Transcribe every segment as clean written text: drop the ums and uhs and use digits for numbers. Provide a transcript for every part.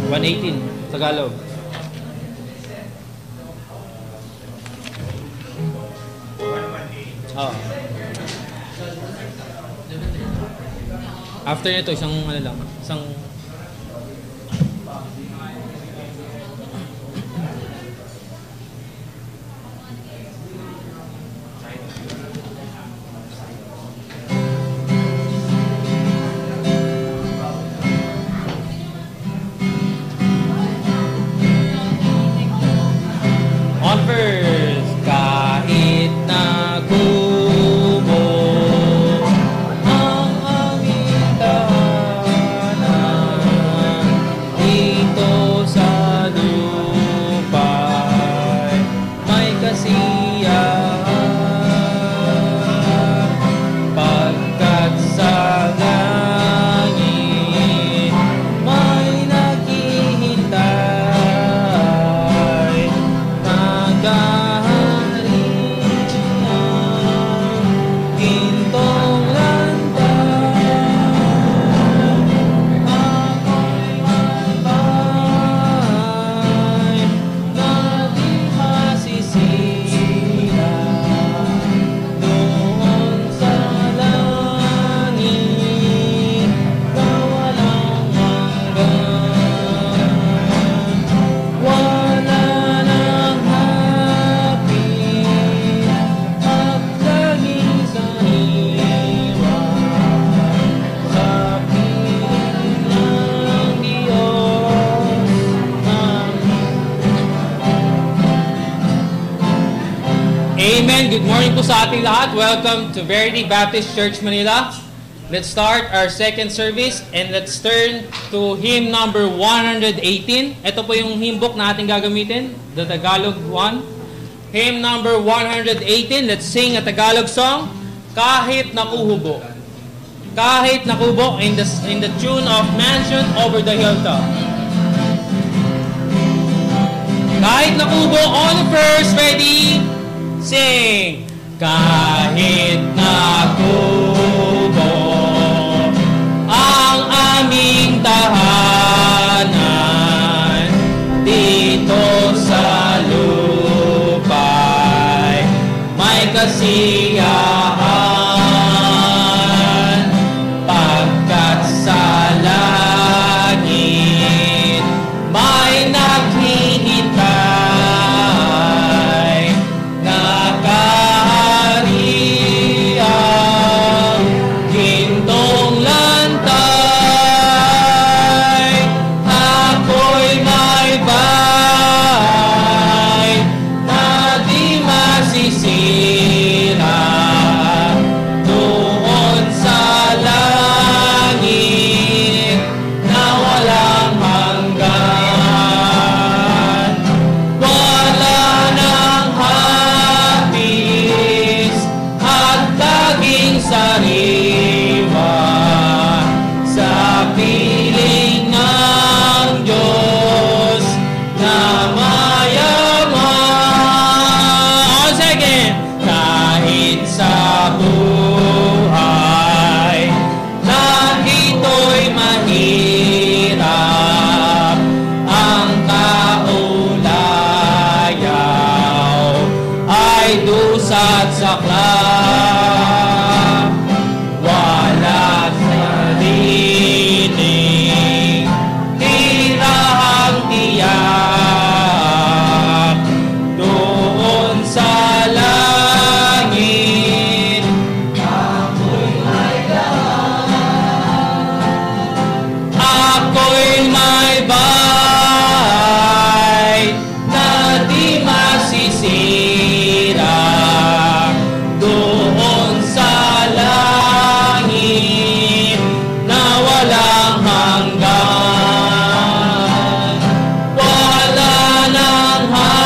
118, Tagalog. Oh. After nito, isang ano lang, isang on first, kahit na kubo ang aming tahanan dito sa lupa'y may kasiyahan pagkat sa langit may naghihintay naghahari ang gintong landas ako'y malbay na di masisira doon sa langit na walang hanggan. Wala nang hapit at laging sariwa sa piling ng Diyos Amen. Good morning po sa ating lahat. Welcome to Verity Baptist Church Manila. Let's start our second service and let's turn to hymn number 118. Ito po yung hymn book na ating gagamitin, the Tagalog one. Hymn number 118. Let's sing a Tagalog song, Kahit Nakuhubo. Kahit Nakubo in the tune of Mansion Over the Hilltop. Kahit Nakubo on the first, ready, sing. Kahit nakubo ang aming tahanan dito sa lupa'y may kasiyahan pagkat sa langit may naghihintay nakahari ang gintong lantay ako'y may bay na di masisira doon sa langit na walang hanggan. Wala nang hapis at laging sariwa sa piling ng Diyos na mayaman. Sige, kahit sa buhay na ito'y mahirap ang kaulayaw ay dusat saklap wala sariling tirahang tiyak doon sa langit ako'y may bay na di masisira doon sa langit na walang hanggan. Wala nang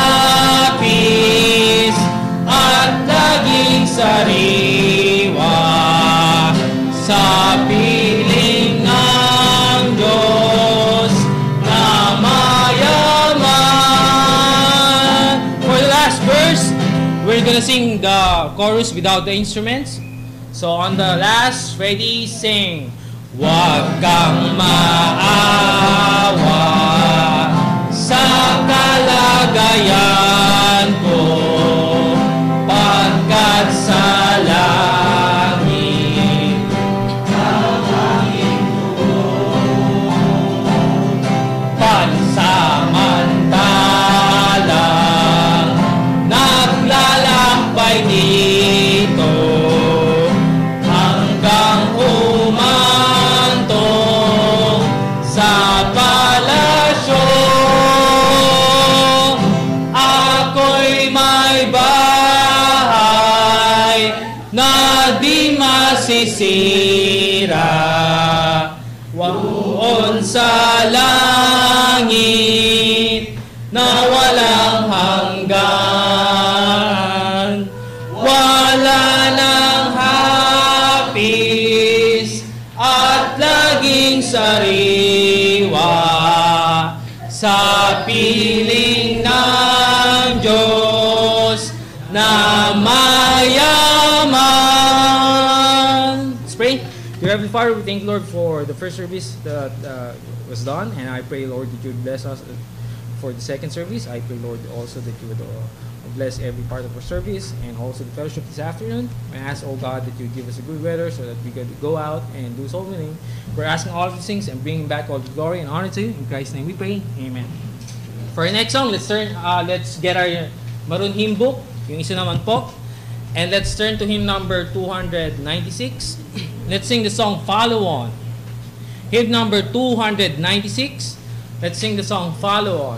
hapis at laging sariwa sa piling ng Diyos na mayaman. For the last verse, we're gonna sing the chorus without the instruments. So on the last, ready, sing. Huwag kang maawa sisira. Waon sa langit na walang hanggan. Wala ng hapis at laging sariwa sa piling ng Diyos na mayaman. Let's pray. Dear Heavenly Father, we thank you, Lord, for the first service that was done, and I pray, Lord, that you would bless us for the second service. I pray, Lord, also that you would bless every part of our service and also the fellowship this afternoon. I ask, oh God, that you give us a good weather so that we could go out and do so many. We're asking all of these things and bringing back all the glory and honor to you. In Christ's name we pray. Amen. For our next song, let's get our Maroon hymn book, yung isa naman po. And let's turn to hymn number 296. Let's sing the song Follow On. Hymn number 296. Let's sing the song Follow On.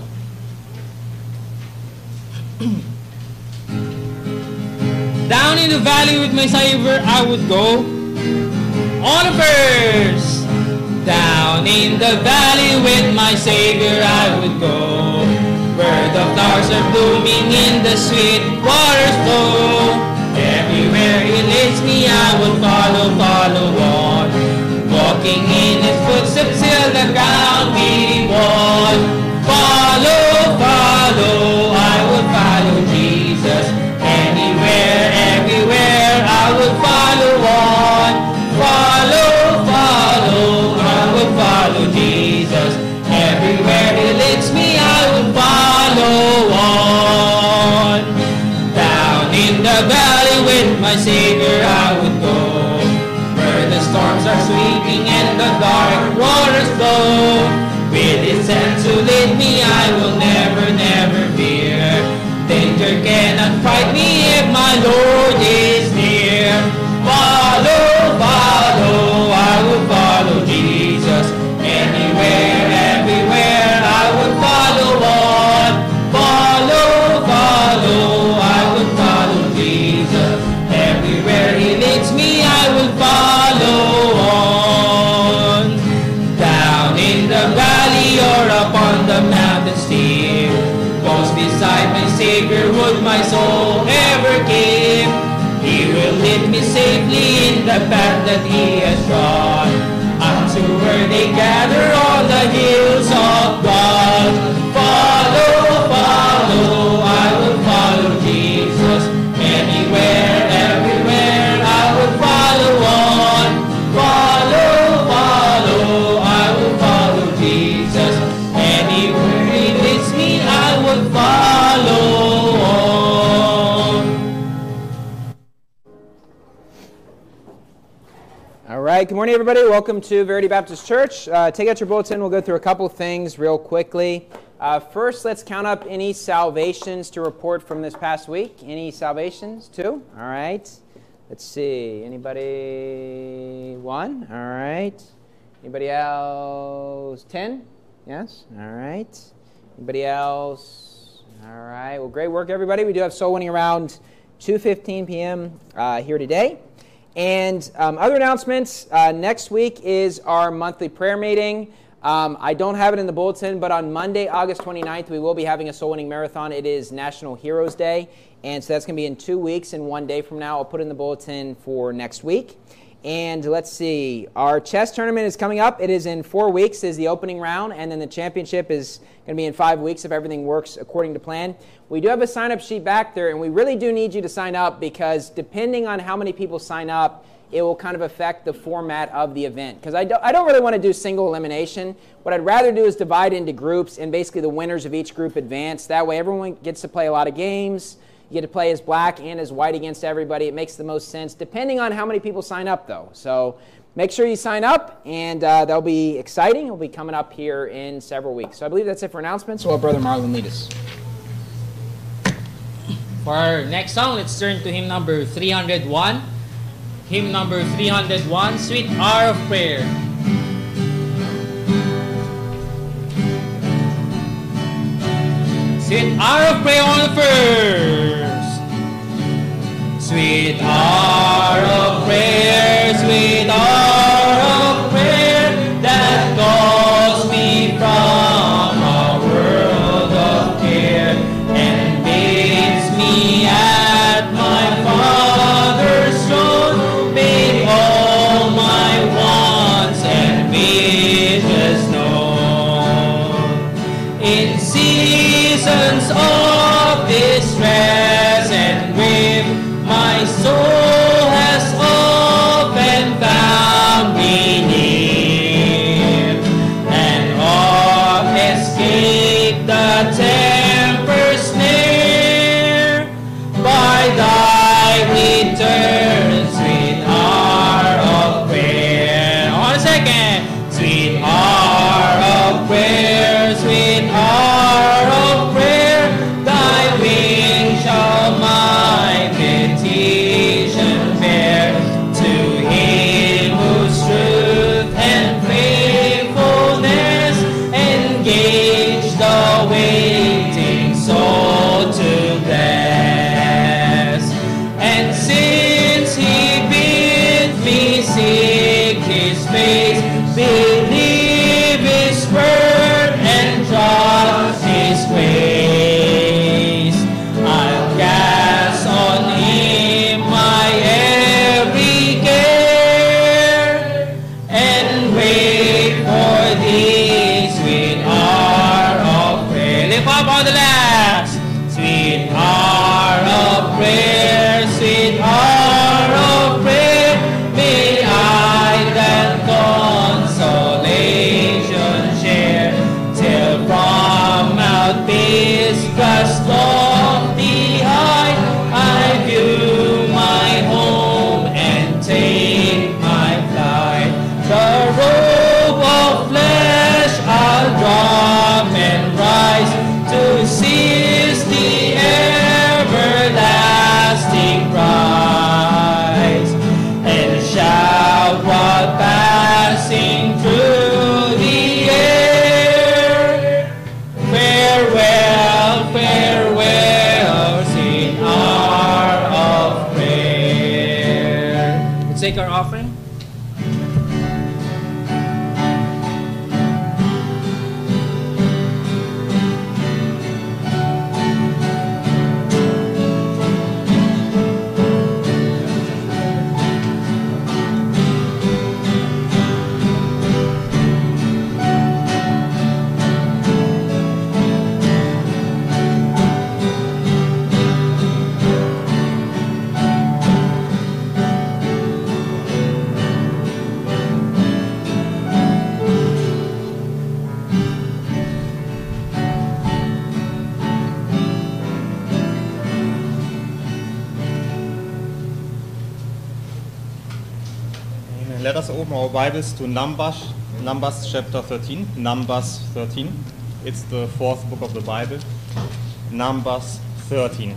Down in the valley with my Savior I would go. On a verse. Down in the valley with my Savior I would go. Where the flowers are blooming in the sweet waters flow. Everywhere He leads me I will follow on. Walking in His footsteps till the ground be won. Follow, I will follow Jesus. Anywhere, everywhere I will follow on. Follow, I will follow Jesus. Everywhere He leads me I will follow on. Down in the valley with my Savior I would go. Where the storms are sweeping and the dark waters flow. With His hand to lead me I will never fear. Danger cannot fright me if my Lord is near. Follow, I will follow Jesus. Anywhere, everywhere I will follow on. Follow, I will follow Jesus. Everywhere He leads me I will follow on. Down in the valley or upon the mountain steep, close beside my Savior would my soul ever keep. He will lead me safely in the path that He has trod, up to where they gather on the hills of God. Follow, I will follow Jesus. Anywhere, everywhere I will follow on. Follow, I will follow Jesus. Anywhere He leads me I will follow on. All right, good morning, everybody. Welcome to Verity Baptist Church. Take out your bulletin. We'll go through a couple things real quickly. First, let's count up any salvations to report from this past week. Any salvations? 2? All right. Let's see. Anybody? 1? All right. Anybody else? 10? Yes? All right. Anybody else? All right. Well, great work, everybody. We do have soul winning around 2:15 p.m. Here today. And other announcements, next week is our monthly prayer meeting. I don't have it in the bulletin, but on Monday, August 29th, we will be having a soul winning marathon. It is National Heroes Day, and so that's going to be in 2 weeks and 1 day from now. I'll put it in the bulletin for next week. And let's see, our chess tournament is coming up. It is in 4 weeks is the opening round, and then the championship is going to be in 5 weeks if everything works according to plan. We do have a sign-up sheet back there, and we really do need you to sign up because depending on how many people sign up, it will kind of affect the format of the event. Because I don't really want to do single elimination. What I'd rather do is divide into groups, and basically the winners of each group advance. That way everyone gets to play a lot of games. You get to play as black and as white against everybody. It makes the most sense, depending on how many people sign up, though. So make sure you sign up, and that'll be exciting. It'll be coming up here in several weeks. So I believe that's it for announcements. So I'll let Brother Marlon lead us. For our next song, let's turn to hymn number 301. Hymn number 301, Sweet Hour of Prayer. Sweet hour of prayer on the first. Sweet hour of prayer, sweet In seasons of distress and grief, my soul has often found me near, and oft escaped the tempter's snare. By thy return, sweet hour of prayer. On a second. Sweet hour of prayer, sweet hour of prayer, thy wings shall my petition bear. To him whose truth and faithfulness engage the waiting soul to bless. And since he bid me seek his face, believe his word and trust his grace, I'll cast on him my every care, and wait for thee, sweet hour of prayer. Lift up on the last. Sweet hour of prayer, sweet hour of prayer, may I that consolation share, till from out Pisgah's lofty height I view my home and take my flight. The robe of flesh I'll drop and rise to seize the everlasting prize, and shout while passing through the air, farewell, farewell, sweet hour of prayer. Let's take our offering. Let us open our Bibles to Numbers chapter 13. Numbers 13. It's the fourth book of the Bible. Numbers 13.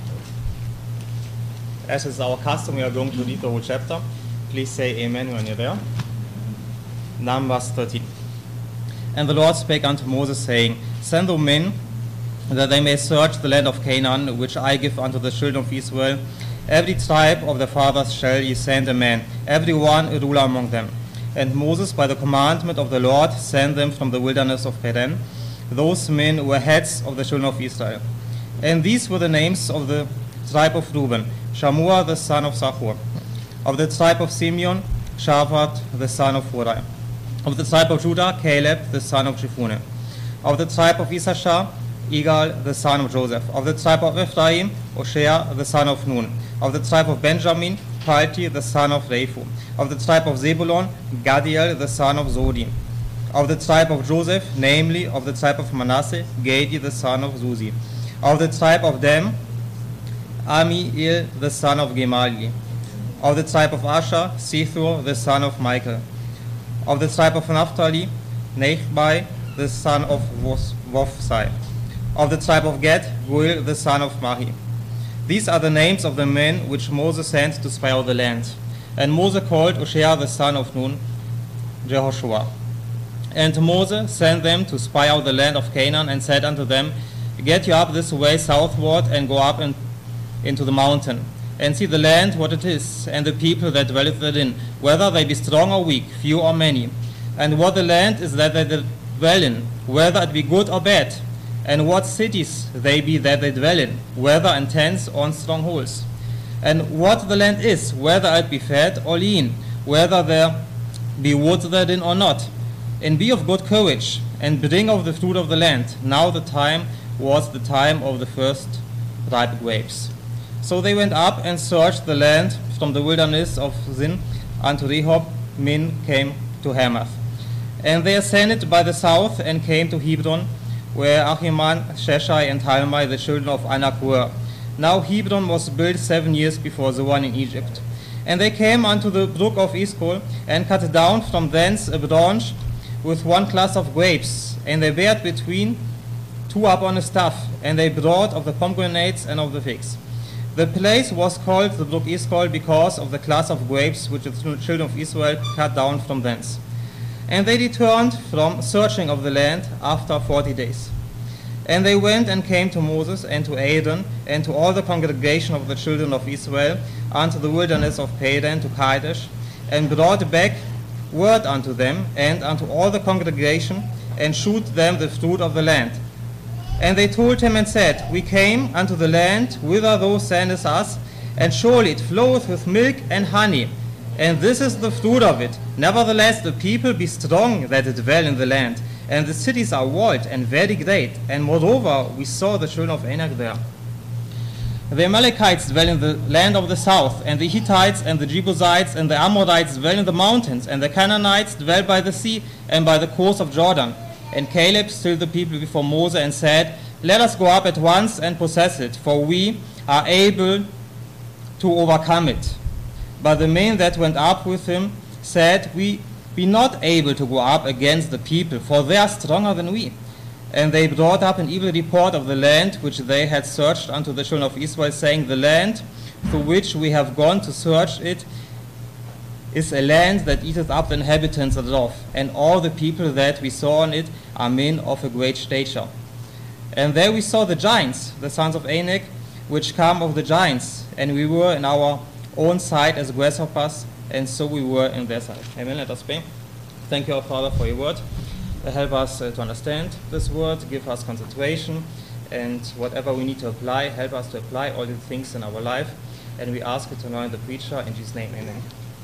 As is our custom, we are going to read the whole chapter. Please say amen when you're there. Numbers 13. And the Lord spake unto Moses, saying, Send thou men, that they may search the land of Canaan, which I give unto the children of Israel. Every tribe of their fathers shall ye send a man, every one a ruler among them. And Moses, by the commandment of the Lord, sent them from the wilderness of Paran. Those men were heads of the children of Israel. And these were the names of the tribe of Reuben: Shammua the son of Zachor. Of the tribe of Simeon, Shaphat the son of Hori. Of the tribe of Judah, Caleb the son of Jephunneh. Of the tribe of Issachar, Igal the son of Joseph. Of the tribe of Ephraim, Hoshea the son of Nun. Of the tribe of Benjamin, Palti the son of Raphu. Of the tribe of Zebulun, Gadiel the son of Zodi. Of the tribe of Joseph, namely of the tribe of Manasseh, Gadi the son of Zuzi. Of the tribe of Dan, Amiel the son of Gemali. Of the tribe of Asher, Sethur the son of Michael. Of the tribe of Naphtali, Nechbai the son of Vophsai. Of the tribe of Gad, Guil the son of Mahi. These are the names of the men which Moses sent to spy out the land. And Moses called Hoshea the son of Nun, Jehoshua. And Moses sent them to spy out the land of Canaan, and said unto them, Get you up this way southward, and go up into the mountain, and see the land what it is, and the people that dwelleth therein, whether they be strong or weak, few or many, and what the land is that they dwell in, whether it be good or bad, and what cities they be that they dwell in, whether in tents or in strongholds, and what the land is, whether it be fat or lean, whether there be wood therein or not. And be of good courage, and bring of the fruit of the land. Now the time was the time of the first ripe grapes. So they went up and searched the land from the wilderness of Zin unto Rehob. Min came to Hamath. And they ascended by the south and came to Hebron, where Ahiman, Sheshai, and Talmai, the children of Anak, were. Now Hebron was built 7 years before the one in Egypt. And they came unto the brook of Eshcol, and cut down from thence a branch with one class of grapes, and they bare it between two up on a staff, and they brought of the pomegranates and of the figs. The place was called the brook Eshcol because of the class of grapes which the children of Israel cut down from thence. And they returned from searching of the land after 40 days. And they went and came to Moses and to Aaron and to all the congregation of the children of Israel unto the wilderness of Paran to Kadesh, and brought back word unto them and unto all the congregation, and shewed them the fruit of the land. And they told him and said, We came unto the land whither thou sendest us, and surely it floweth with milk and honey, and this is the fruit of it. Nevertheless the people be strong that dwell in the land, and the cities are walled and very great, and moreover we saw the children of Anak there. The Amalekites dwell in the land of the south, and the Hittites and the Jebusites and the Amorites dwell in the mountains, and the Canaanites dwell by the sea and by the course of Jordan. And Caleb stilled the people before Moses and said, Let us go up at once and possess it, for we are able to overcome it. But the men that went up with him said, We be not able to go up against the people, for they are stronger than we. And they brought up an evil report of the land which they had searched unto the children of Israel, saying, The land through which we have gone to search it is a land that eateth up the inhabitants thereof, and all the people that we saw on it are men of a great stature. And there we saw the giants, the sons of Anak, which come of the giants, and we were in our own sight as grasshoppers, and so we were in their sight. Amen. Let us pray. Thank you, our Father, for your word. Help us to understand this word, give us concentration, and whatever we need to apply, help us to apply all the things in our life. And we ask you to anoint the preacher in Jesus' name. Amen.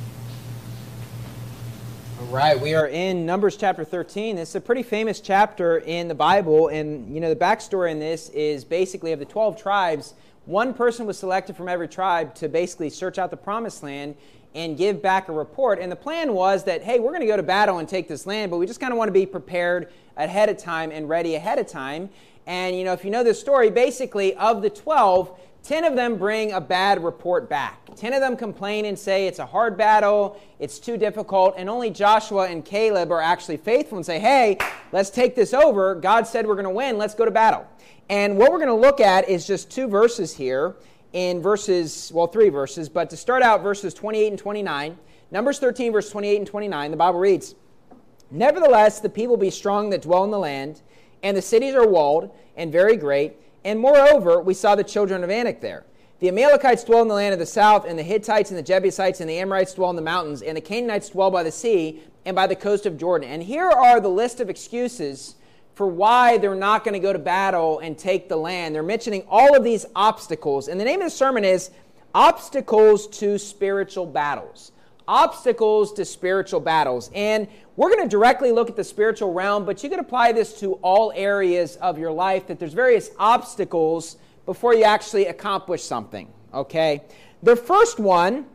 All right, we are in Numbers chapter 13. This is a pretty famous chapter in the Bible, and the backstory in this is basically of the 12 tribes, one person was selected from every tribe to basically search out the promised land and give back a report. And the plan was that, hey, we're going to go to battle and take this land, but we just kind of want to be prepared ahead of time and ready ahead of time. And, if you know this story, basically of the 12, 10 of them bring a bad report back. 10 of them complain and say it's a hard battle, it's too difficult, and only Joshua and Caleb are actually faithful and say, hey, let's take this over. God said we're going to win. Let's go to battle. And what we're going to look at is just two verses here in three verses, but to start out, verses 28 and 29. Numbers 13, verse 28 and 29, the Bible reads, Nevertheless, the people be strong that dwell in the land, and the cities are walled and very great. And moreover, we saw the children of Anak there. The Amalekites dwell in the land of the south, and the Hittites and the Jebusites and the Amorites dwell in the mountains, and the Canaanites dwell by the sea and by the coast of Jordan. And here are the list of excuses for why they're not going to go to battle and take the land. They're mentioning all of these obstacles. And the name of the sermon is Obstacles to Spiritual Battles. Obstacles to spiritual battles. And we're going to directly look at the spiritual realm, but you can apply this to all areas of your life, that there's various obstacles before you actually accomplish something, okay? The first one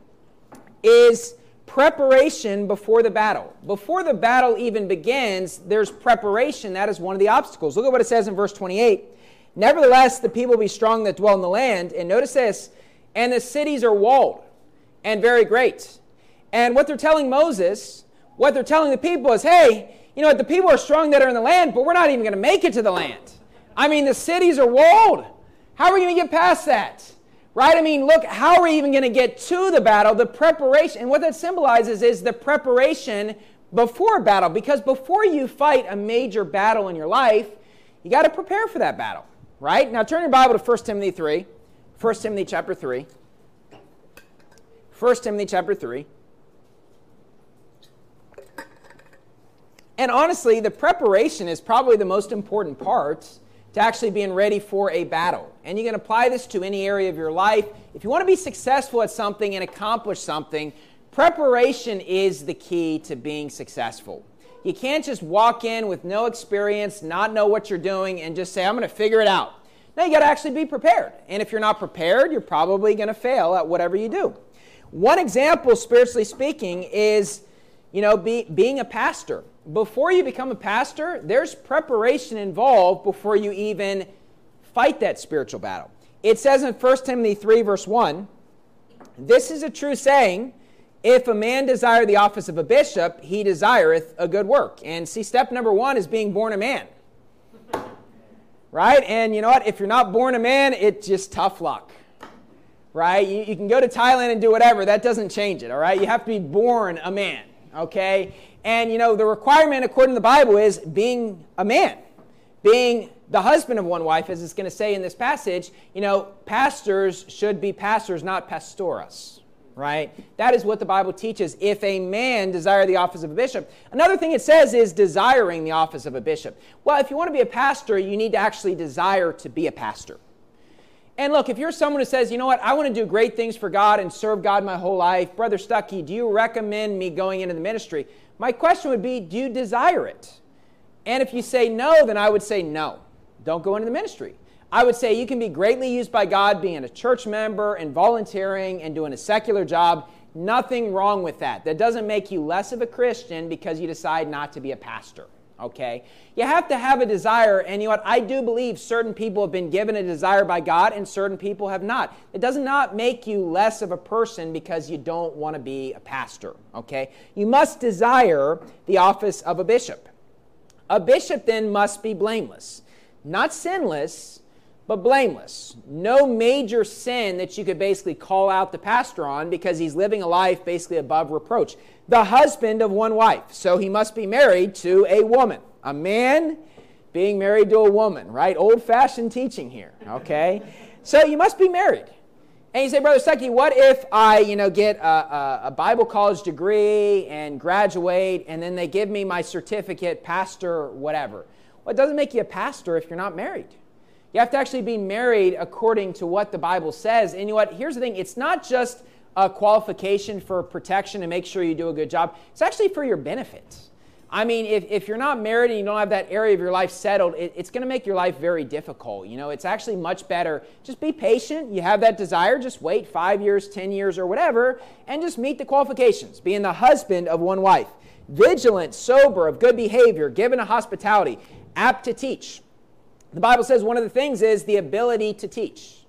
is preparation before the battle. Before the battle even begins, there's preparation. That is one of the obstacles. Look at what it says in verse 28. Nevertheless, the people be strong that dwell in the land. And notice this, and the cities are walled and very great. And what they're telling Moses, what they're telling the people is, hey, the people are strong that are in the land, but we're not even going to make it to the land. I mean, the cities are walled. How are we going to get past that? Right? I mean, look, how are we even going to get to the battle? The preparation, and what that symbolizes is the preparation before battle. Because before you fight a major battle in your life, you got to prepare for that battle. Right? Now turn your Bible to 1 Timothy 3. 1 Timothy chapter 3. 1 Timothy chapter 3. And honestly, the preparation is probably the most important part to actually being ready for a battle. And you can apply this to any area of your life. If you want to be successful at something and accomplish something, preparation is the key to being successful. You can't just walk in with no experience, not know what you're doing, and just say, I'm going to figure it out. No, you got to actually be prepared. And if you're not prepared, you're probably going to fail at whatever you do. One example, spiritually speaking, is, being a pastor. Before you become a pastor, there's preparation involved before you even fight that spiritual battle. It says in 1 Timothy 3, verse 1, this is a true saying, if a man desire the office of a bishop, he desireth a good work. And see, step number 1 is being born a man. Right? And you know what? If you're not born a man, it's just tough luck. Right? You can go to Thailand and do whatever. That doesn't change it. All right? You have to be born a man. Okay? And the requirement according to the Bible is being a man. Being the husband of one wife, as it's going to say in this passage, pastors should be pastors, not pastoras. Right? That is what the Bible teaches. If a man desire the office of a bishop. Another thing it says is desiring the office of a bishop. Well, if you want to be a pastor, you need to actually desire to be a pastor. And look, if you're someone who says, you know what, I want to do great things for God and serve God my whole life, Brother Stuckey, do you recommend me going into the ministry? My question would be, do you desire it? And if you say no, then I would say no. Don't go into the ministry. I would say you can be greatly used by God being a church member and volunteering and doing a secular job. Nothing wrong with that. That doesn't make you less of a Christian because you decide not to be a pastor. Okay? You have to have a desire, and you know what? I do believe certain people have been given a desire by God and certain people have not. It does not make you less of a person because you don't want to be a pastor. Okay? You must desire the office of a bishop. A bishop then must be blameless. Not sinless, but blameless. No major sin that you could basically call out the pastor on because he's living a life basically above reproach. The husband of one wife. So he must be married to a woman. A man being married to a woman, right? Old-fashioned teaching here, okay? So you must be married. And you say, Brother Stuckey, what if I, get a Bible college degree and graduate and then they give me my certificate, pastor, whatever? Well, it doesn't make you a pastor if you're not married. You have to actually be married according to what the Bible says. And you know what? Here's the thing. It's not just a qualification for protection to make sure you do a good job. It's actually for your benefit. I mean, if you're not married and you don't have that area of your life settled, it's going to make your life very difficult. It's actually much better. Just be patient. You have that desire. Just wait 5 years, 10 years, or whatever, and just meet the qualifications. Being the husband of one wife. Vigilant, sober, of good behavior, given to hospitality, apt to teach. The Bible says one of the things is the ability to teach.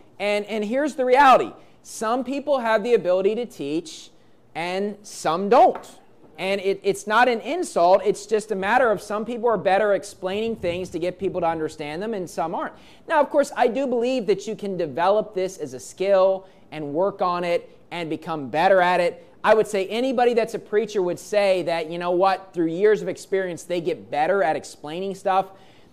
And here's the reality. Some people have the ability to teach and some don't. And it's not an insult. It's just a matter of some people are better explaining things to get people to understand them and some aren't. Now, of course, I do believe that you can develop this as a skill and work on it and become better at it. I would say anybody that's a preacher would say that, through years of experience, they get better at explaining stuff.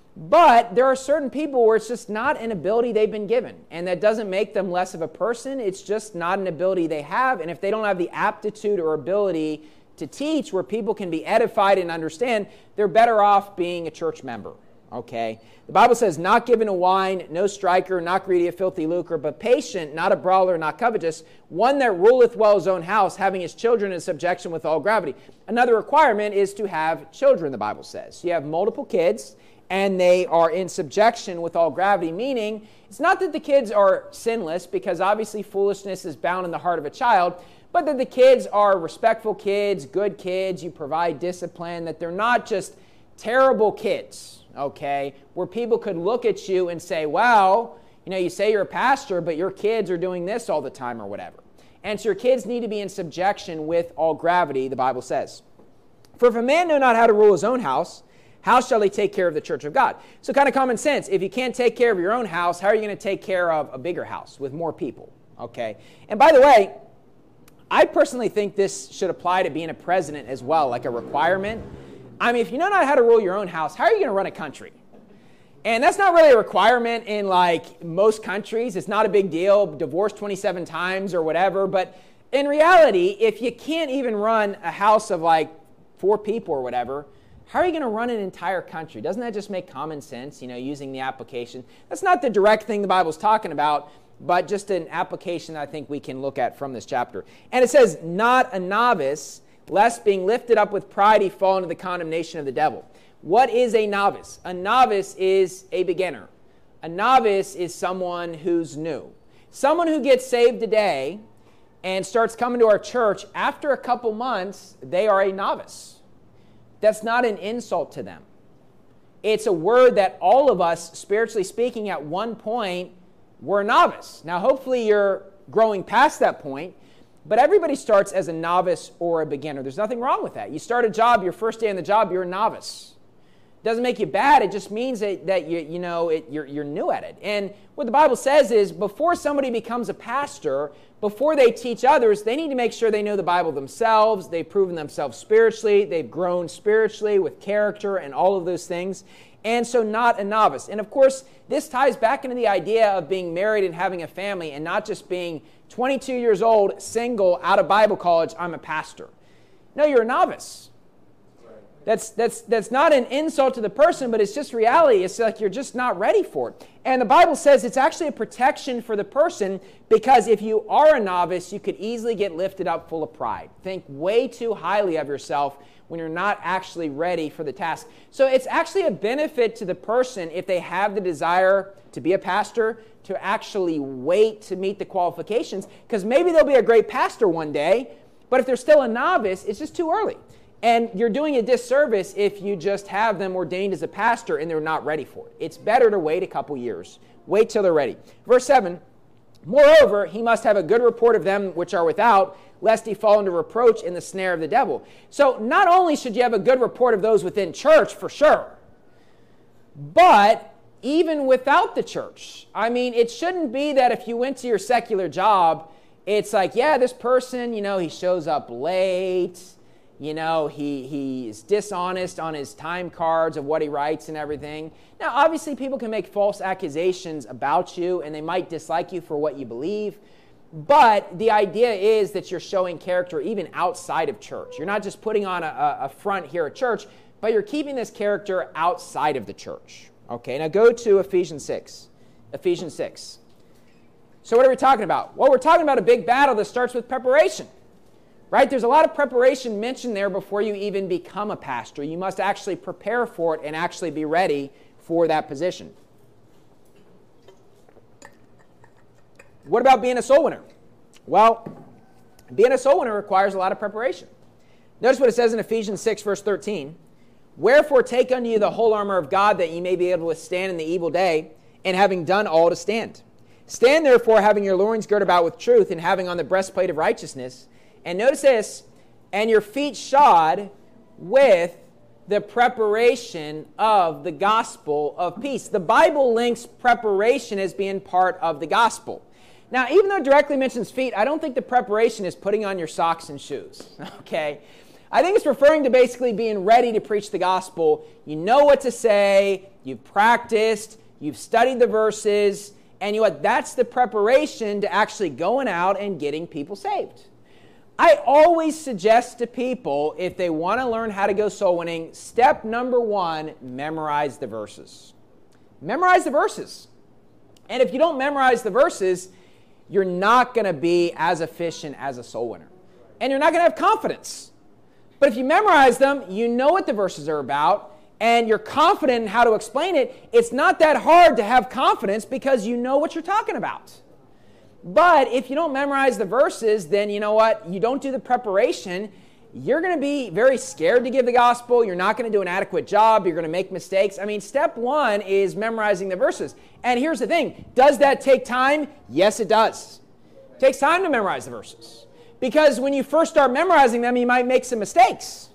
But there are certain people where it's just not an ability they've been given. And that doesn't make them less of a person. It's just not an ability they have. And if they don't have the aptitude or ability to teach where people can be edified and understand, they're better off being a church member. Okay? The Bible says, not given to wine, no striker, not greedy of filthy lucre, but patient, not a brawler, not covetous, one that ruleth well his own house, having his children in subjection with all gravity. Another requirement is to have children, the Bible says. You have multiple kids, and they are in subjection with all gravity, meaning it's not that the kids are sinless, because obviously foolishness is bound in the heart of a child, but that the kids are respectful kids, good kids, you provide discipline, that they're not just terrible kids, okay, where people could look at you and say, wow, you say you're a pastor, but your kids are doing this all the time or whatever. And so your kids need to be in subjection with all gravity, the Bible says. For if a man know not how to rule his own house, how shall he take care of the church of God? So kind of common sense. If you can't take care of your own house, how are you going to take care of a bigger house with more people? Okay. And by the way, I personally think this should apply to being a president as well, like a requirement. I mean, if you don't know how to rule your own house, how are you going to run a country? And that's not really a requirement in like most countries. It's not a big deal, divorced 27 times or whatever. But in reality, if you can't even run a house of like 4 people or whatever, how are you going to run an entire country? Doesn't that just make common sense, using the application? That's not the direct thing the Bible's talking about, but just an application I think we can look at from this chapter. And it says, not a novice, lest being lifted up with pride he fall into the condemnation of the devil. What is a novice? A novice is a beginner. A novice is someone who's new. Someone who gets saved today and starts coming to our church, after a couple months, they are a novice. That's not an insult to them. It's a word that all of us, spiritually speaking, at one point, were a novice. Now, hopefully you're growing past that point, but everybody starts as a novice or a beginner. There's nothing wrong with that. You start a job, your first day on the job, you're a novice. It doesn't make you bad. It just means that you're new at it. And what the Bible says is before somebody becomes a pastor, before they teach others, they need to make sure they know the Bible themselves, they've proven themselves spiritually, they've grown spiritually with character and all of those things. And so not a novice. And of course, this ties back into the idea of being married and having a family and not just being 22 years old, single, out of Bible college, I'm a pastor. No, you're a novice. That's not an insult to the person, but it's just reality. It's like you're just not ready for it. And the Bible says it's actually a protection for the person because if you are a novice, you could easily get lifted up full of pride. Think way too highly of yourself when you're not actually ready for the task. So it's actually a benefit to the person if they have the desire to be a pastor, to actually wait to meet the qualifications, because maybe they'll be a great pastor one day, but if they're still a novice, it's just too early. And you're doing a disservice if you just have them ordained as a pastor and they're not ready for it. It's better to wait a couple years. Wait till they're ready. Verse 7, moreover, he must have a good report of them which are without, lest he fall into reproach in the snare of the devil. So not only should you have a good report of those within church, for sure, but even without the church. I mean, it shouldn't be that if you went to your secular job, it's like, yeah, this person, he shows up late. He is dishonest on his time cards of what he writes and everything. Now, obviously, people can make false accusations about you, and they might dislike you for what you believe. But the idea is that you're showing character even outside of church. You're not just putting on a front here at church, but you're keeping this character outside of the church. Okay, now go to Ephesians 6. Ephesians 6. So what are we talking about? Well, we're talking about a big battle that starts with preparation. Right? There's a lot of preparation mentioned there before you even become a pastor. You must actually prepare for it and actually be ready for that position. What about being a soul winner? Well, being a soul winner requires a lot of preparation. Notice what it says in Ephesians 6, verse 13. Wherefore take unto you the whole armor of God, that ye may be able to withstand in the evil day, and having done all to stand. Stand therefore, having your loins girt about with truth, and having on the breastplate of righteousness. And notice this, and your feet shod with the preparation of the gospel of peace. The Bible links preparation as being part of the gospel. Now, even though it directly mentions feet, I don't think the preparation is putting on your socks and shoes, okay? I think it's referring to basically being ready to preach the gospel. You know what to say, you've practiced, you've studied the verses, and you know what? That's the preparation to actually going out and getting people saved. I always suggest to people, if they want to learn how to go soul winning, step number 1, memorize the verses. Memorize the verses. And if you don't memorize the verses, you're not going to be as efficient as a soul winner. And you're not going to have confidence. But if you memorize them, you know what the verses are about, and you're confident in how to explain it. It's not that hard to have confidence because you know what you're talking about. But if you don't memorize the verses, then you know what? You don't do the preparation. You're going to be very scared to give the gospel. You're not going to do an adequate job. You're going to make mistakes. I mean, step 1 is memorizing the verses. And here's the thing. Does that take time? Yes, it does. It takes time to memorize the verses. Because when you first start memorizing them, you might make some mistakes.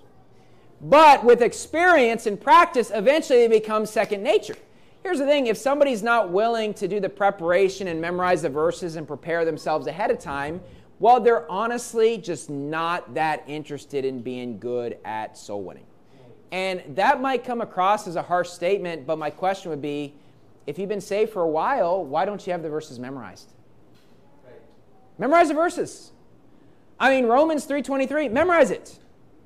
But with experience and practice, eventually they become second nature. Here's the thing, if somebody's not willing to do the preparation and memorize the verses and prepare themselves ahead of time, well, they're honestly just not that interested in being good at soul winning. And that might come across as a harsh statement, but my question would be, if you've been saved for a while, why don't you have the verses memorized? Right. Memorize the verses. I mean, Romans 3:23, memorize it.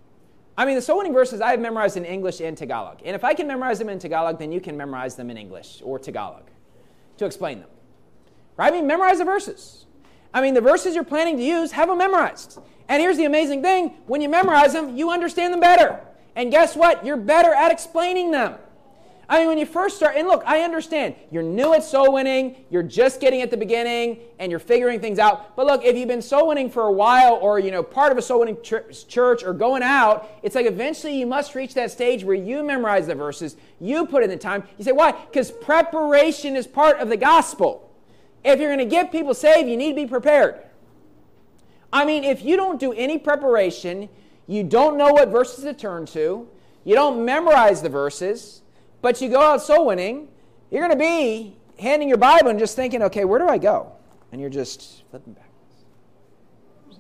I mean, the soul winning verses I have memorized in English and Tagalog. And if I can memorize them in Tagalog, then you can memorize them in English or Tagalog to explain them. Right? I mean, memorize the verses. I mean, the verses you're planning to use, have them memorized. And here's the amazing thing. When you memorize them, you understand them better. And guess what? You're better at explaining them. I mean, when you first start, and look, I understand, you're new at soul winning, you're just getting at the beginning, and you're figuring things out. But look, if you've been soul winning for a while, or, part of a soul winning church, or going out, it's like eventually you must reach that stage where you memorize the verses, you put in the time. You say, why? Because preparation is part of the gospel. If you're going to get people saved, you need to be prepared. I mean, if you don't do any preparation, you don't know what verses to turn to, you don't memorize the verses, but you go out soul winning, you're going to be handing your Bible and just thinking, okay, where do I go? And you're just flipping backwards.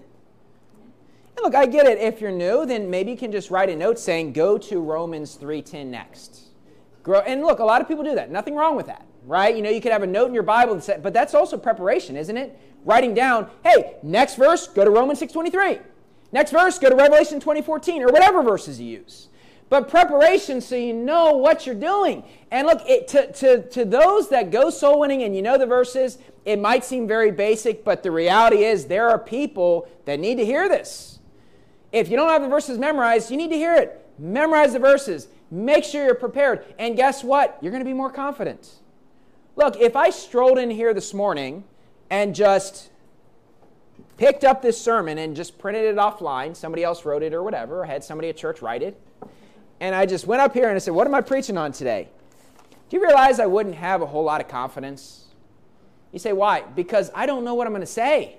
And look, I get it. If you're new, then maybe you can just write a note saying, go to Romans 3:10 next. And look, a lot of people do that. Nothing wrong with that, right? You could have a note in your Bible that says, but that's also preparation, isn't it? Writing down, hey, next verse, go to Romans 6:23. Next verse, go to Revelation 20:14, or whatever verses you use. But preparation so you know what you're doing. And look, to those that go soul winning and you know the verses, it might seem very basic, but the reality is there are people that need to hear this. If you don't have the verses memorized, you need to hear it. Memorize the verses. Make sure you're prepared. And guess what? You're going to be more confident. Look, if I strolled in here this morning and just picked up this sermon and just printed it offline, somebody else wrote it or whatever, or had somebody at church write it, and I just went up here and I said, what am I preaching on today? Do you realize I wouldn't have a whole lot of confidence? You say, why? Because I don't know what I'm going to say.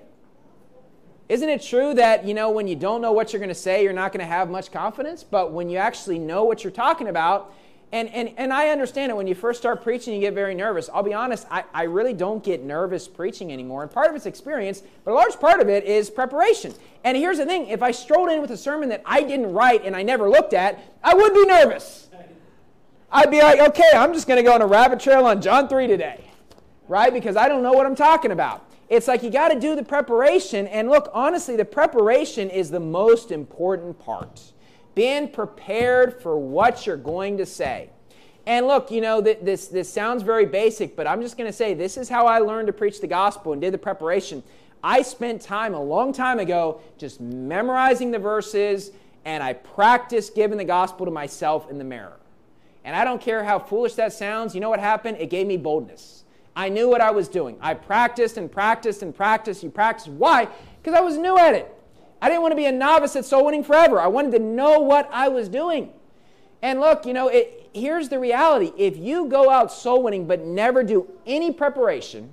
Isn't it true that, when you don't know what you're going to say, you're not going to have much confidence? But when you actually know what you're talking about, and I understand it, when you first start preaching, you get very nervous. I'll be honest, I really don't get nervous preaching anymore. And part of it's experience, but a large part of it is preparation. And here's the thing, if I strolled in with a sermon that I didn't write and I never looked at, I would be nervous. I'd be like, okay, I'm just going to go on a rabbit trail on John 3 today, right? Because I don't know what I'm talking about. It's like you got to do the preparation. And look, honestly, the preparation is the most important part. Being prepared for what you're going to say. And look, this sounds very basic, but I'm just going to say this is how I learned to preach the gospel and did the preparation. I spent time a long time ago just memorizing the verses, and I practiced giving the gospel to myself in the mirror. And I don't care how foolish that sounds. You know what happened? It gave me boldness. I knew what I was doing. I practiced and practiced and practiced. You practice. Why? Because I was new at it. I didn't want to be a novice at soul winning forever. I wanted to know what I was doing. And look, here's the reality. If you go out soul winning but never do any preparation,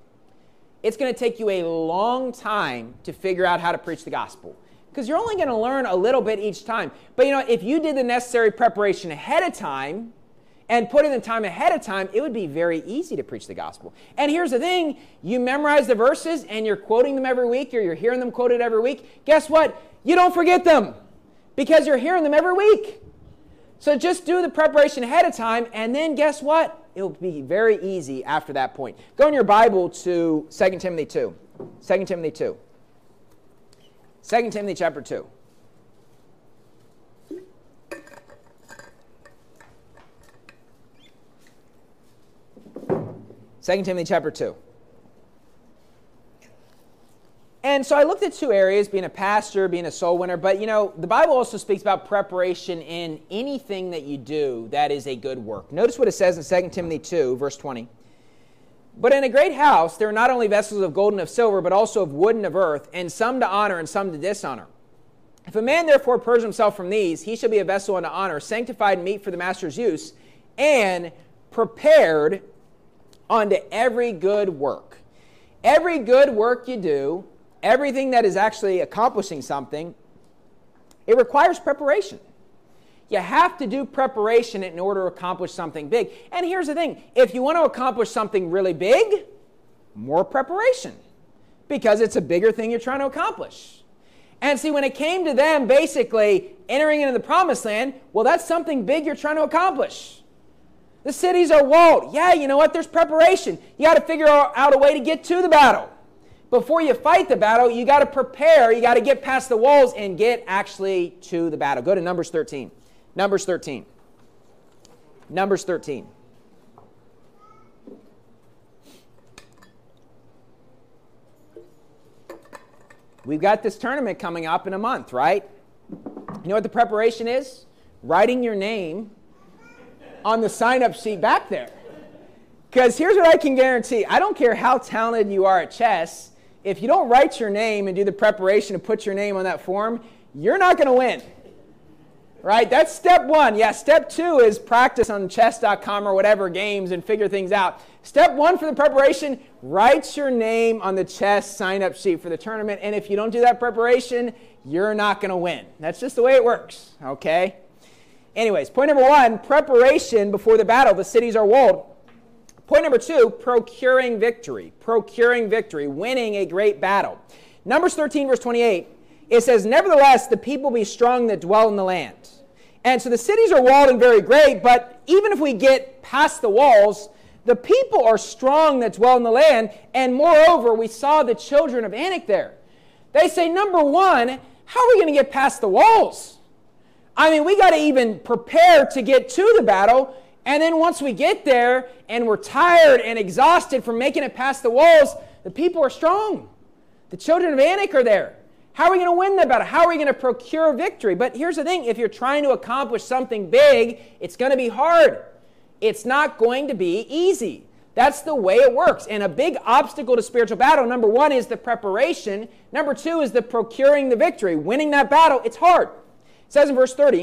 it's going to take you a long time to figure out how to preach the gospel. Because you're only going to learn a little bit each time. But if you did the necessary preparation ahead of time and put in the time ahead of time, it would be very easy to preach the gospel. And here's the thing. You memorize the verses and you're quoting them every week, or you're hearing them quoted every week. Guess what? You don't forget them because you're hearing them every week. So just do the preparation ahead of time, and then guess what? It'll be very easy after that point. Go in your Bible to 2 Timothy 2. 2 Timothy 2. 2 Timothy chapter 2. 2 Timothy chapter 2. And so I looked at two areas, being a pastor, being a soul winner, but the Bible also speaks about preparation in anything that you do that is a good work. Notice what it says in 2 Timothy 2, verse 20. But in a great house there are not only vessels of gold and of silver, but also of wood and of earth, and some to honor and some to dishonor. If a man therefore purge himself from these, he shall be a vessel unto honor, sanctified and meet for the master's use, and prepared unto every good work. Every good work you do, everything that is actually accomplishing something, it requires preparation. You have to do preparation in order to accomplish something big. And here's the thing. If you want to accomplish something really big, more preparation. Because it's a bigger thing you're trying to accomplish. And see, when it came to them basically entering into the promised land, well, that's something big you're trying to accomplish. The cities are walled. Yeah, you know what? There's preparation. You got to figure out a way to get to the battle. Before you fight the battle, you got to prepare. You got to get past the walls and get actually to the battle. Go to Numbers 13. Numbers 13. Numbers 13. we've got this tournament coming up in a month, right? You know what the preparation is? Writing your name on the sign-up sheet back there. Because here's what I can guarantee. I don't care how talented you are at chess. If you don't write your name and do the preparation to put your name on that form, you're not going to win. Right? That's step one. Yeah, step two is practice on chess.com or whatever games and figure things out. Step one for the preparation, write your name on the chess sign-up sheet for the tournament. And if you don't do that preparation, you're not going to win. That's just the way it works. Okay? Anyways, point number one, preparation before the battle. The cities are walled. Point number two, procuring victory. Procuring victory, winning a great battle. Numbers 13, verse 28, it says, nevertheless, the people be strong that dwell in the land. And so the cities are walled and very great, but even if we get past the walls, the people are strong that dwell in the land. And moreover, we saw the children of Anak there. They say, number one, how are we going to get past the walls? I mean, we got to even prepare to get to the battle. And then once we get there and we're tired and exhausted from making it past the walls, the people are strong. The children of Anak are there. How are we going to win the battle? How are we going to procure victory? But here's the thing. If you're trying to accomplish something big, it's going to be hard. It's not going to be easy. That's the way it works. And a big obstacle to spiritual battle, number one, is the preparation. Number two is the procuring the victory. Winning that battle, it's hard. It says in verse 30,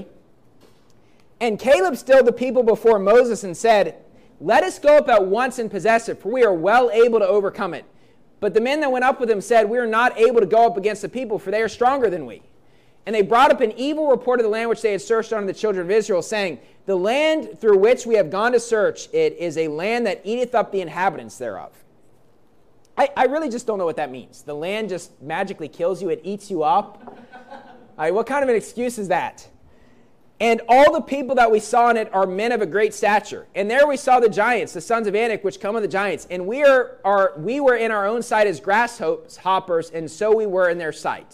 and Caleb stilled the people before Moses and said, let us go up at once and possess it, for we are well able to overcome it. But the men that went up with him said, we are not able to go up against the people, for they are stronger than we. And they brought up an evil report of the land which they had searched unto the children of Israel, saying, the land through which we have gone to search it is a land that eateth up the inhabitants thereof. I really just don't know what that means. The land just magically kills you, it eats you up. All right, what kind of an excuse is that? And all the people that we saw in it are men of a great stature. And there we saw the giants, the sons of Anak, which come of the giants. And we were in our own sight as grasshoppers, and so we were in their sight.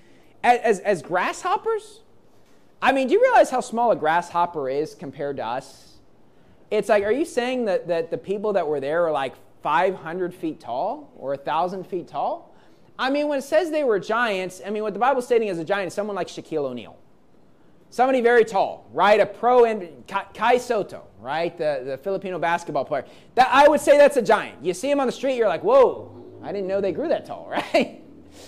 As grasshoppers? I mean, do you realize how small a grasshopper is compared to us? It's like, are you saying that the people that were there are like 500 feet tall or 1,000 feet tall? I mean, when it says they were giants, I mean, what the Bible's stating as a giant is someone like Shaquille O'Neal. Somebody very tall, right? A pro, and Kai Soto, right? The Filipino basketball player. That, I would say that's a giant. You see him on the street, you're like, whoa, I didn't know they grew that tall, right?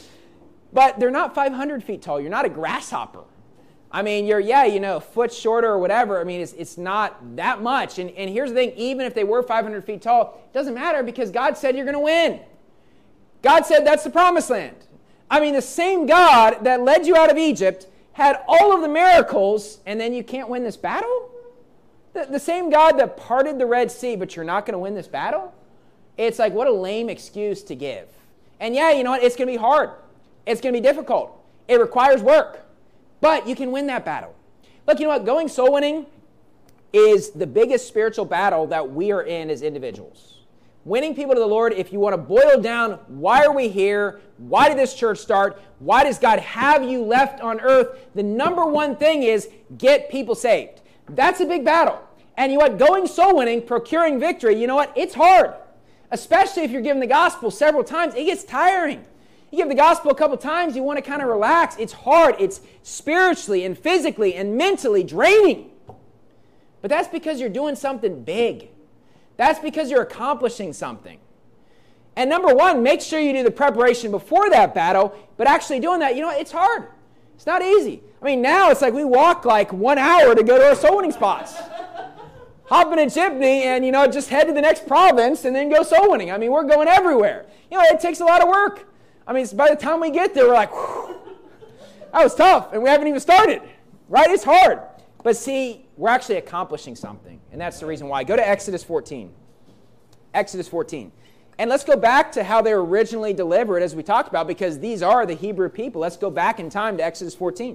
But they're not 500 feet tall. You're not a grasshopper. I mean, you're, a foot shorter or whatever. I mean, it's not that much. And here's the thing, even if they were 500 feet tall, it doesn't matter because God said you're going to win. God said that's the promised land. I mean, the same God that led you out of Egypt had all of the miracles, and then you can't win this battle? The same God that parted the Red Sea, but you're not going to win this battle? It's like, what a lame excuse to give. And yeah, you know what? It's going to be hard. It's going to be difficult. It requires work. But you can win that battle. Look, you know what? Going soul winning is the biggest spiritual battle that we are in as individuals. Winning people to the Lord, if you want to boil down, why are we here? Why did this church start? Why does God have you left on earth? The number one thing is get people saved. That's a big battle. And you know what? Going soul winning, procuring victory, you know what? It's hard. Especially if you're giving the gospel several times. It gets tiring. You give the gospel a couple times, you want to kind of relax. It's hard. It's spiritually and physically and mentally draining. But that's because you're doing something big. That's because you're accomplishing something. And number one, make sure you do the preparation before that battle, but actually doing that, you know, it's hard. It's not easy. I mean, now it's like we walk like 1 hour to go to our soul winning spots. Hop in a jeepney and, just head to the next province and then go soul winning. I mean, we're going everywhere. It takes a lot of work. I mean, by the time we get there, we're like, whew, that was tough, and we haven't even started, right? It's hard. But see, we're actually accomplishing something, and that's the reason why. Go to Exodus 14. Exodus 14. And let's go back to how they were originally delivered, as we talked about, because these are the Hebrew people. Let's go back in time to Exodus 14.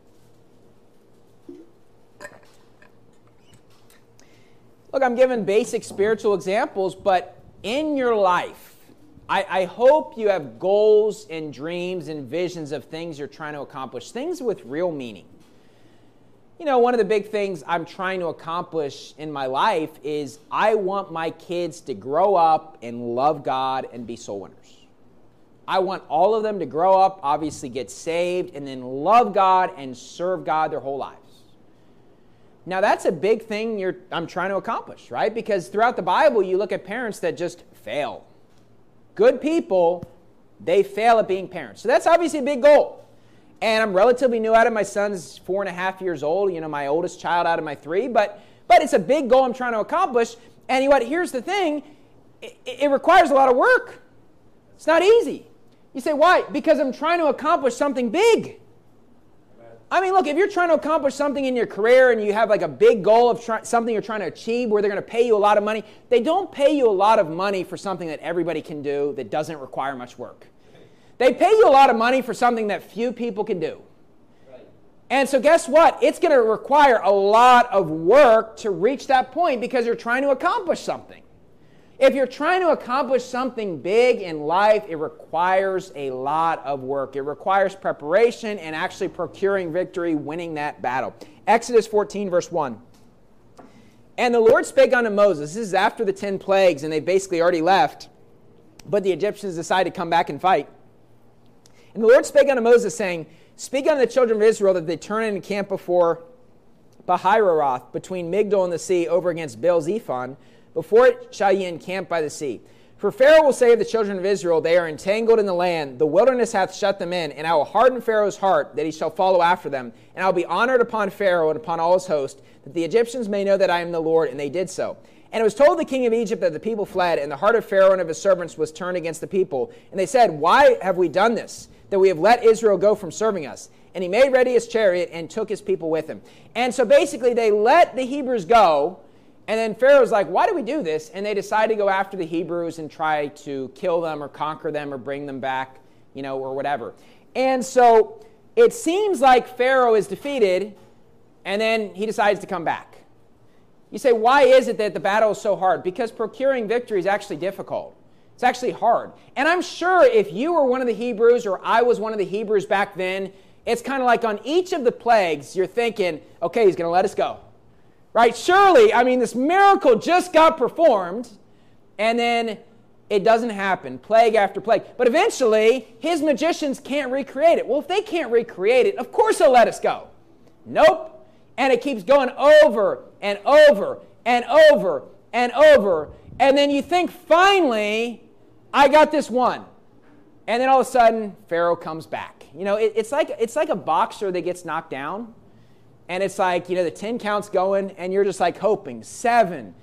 Look, I'm giving basic spiritual examples, but in your life, I hope you have goals and dreams and visions of things you're trying to accomplish, things with real meaning. One of the big things I'm trying to accomplish in my life is I want my kids to grow up and love God and be soul winners. I want all of them to grow up, obviously get saved, and then love God and serve God their whole lives. Now, that's a big thing I'm trying to accomplish, right? Because throughout the Bible, you look at parents that just fail. Good people, they fail at being parents. So that's obviously a big goal. And I'm relatively new at it. My son's 4.5 years old, my oldest child out of my 3. But it's a big goal I'm trying to accomplish. And here's the thing. It requires a lot of work. It's not easy. You say, why? Because I'm trying to accomplish something big. I mean, look, if you're trying to accomplish something in your career and you have like a big goal of something you're trying to achieve where they're going to pay you a lot of money, they don't pay you a lot of money for something that everybody can do that doesn't require much work. They pay you a lot of money for something that few people can do. Right. And so guess what? It's going to require a lot of work to reach that point because you're trying to accomplish something. If you're trying to accomplish something big in life, it requires a lot of work. It requires preparation and actually procuring victory, winning that battle. Exodus 14, verse 1. And the Lord spake unto Moses. This is after the 10 plagues, and they basically already left, but the Egyptians decided to come back and fight. And the Lord spake unto Moses, saying, Speak unto the children of Israel that they turn in and camp before Bahiroth, between Migdol and the sea, over against Baal-zephon. Before it shall ye encamp by the sea. For Pharaoh will say of the children of Israel, They are entangled in the land, the wilderness hath shut them in, and I will harden Pharaoh's heart, that he shall follow after them. And I will be honored upon Pharaoh and upon all his host, that the Egyptians may know that I am the Lord. And they did so. And it was told the king of Egypt that the people fled, and the heart of Pharaoh and of his servants was turned against the people. And they said, Why have we done this, that we have let Israel go from serving us? And he made ready his chariot and took his people with him. And so basically they let the Hebrews go. And then Pharaoh's like, why do we do this? And they decide to go after the Hebrews and try to kill them or conquer them or bring them back, or whatever. And so it seems like Pharaoh is defeated, and then he decides to come back. You say, why is it that the battle is so hard? Because procuring victory is actually difficult. It's actually hard. And I'm sure if you were one of the Hebrews or I was one of the Hebrews back then, it's kind of like on each of the plagues, you're thinking, okay, he's going to let us go. Right? Surely, this miracle just got performed, and then it doesn't happen, plague after plague. But eventually, his magicians can't recreate it. Well, if they can't recreate it, of course they'll let us go. Nope. And it keeps going over and over and over and over. And then you think, finally, I got this one. And then all of a sudden, Pharaoh comes back. It's like a boxer that gets knocked down. And it's like, the 10 counts going, and you're just like hoping, 7,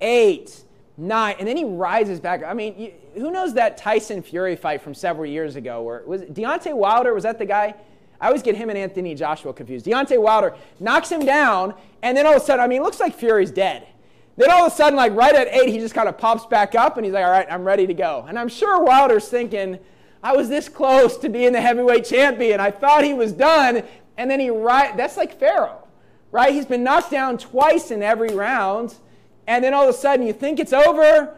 8, 9, and then he rises back. Who knows that Tyson Fury fight from several years ago? Where was it Deontay Wilder? Was that the guy? I always get him and Anthony Joshua confused. Deontay Wilder knocks him down, and then all of a sudden, it looks like Fury's dead. Then all of a sudden, like right at 8, he just kind of pops back up, and he's like, all right, I'm ready to go. And I'm sure Wilder's thinking, I was this close to being the heavyweight champion. I thought he was done, and then that's like Pharaoh. Right? He's been knocked down twice in every round, and then all of a sudden you think it's over,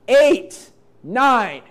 8, 9,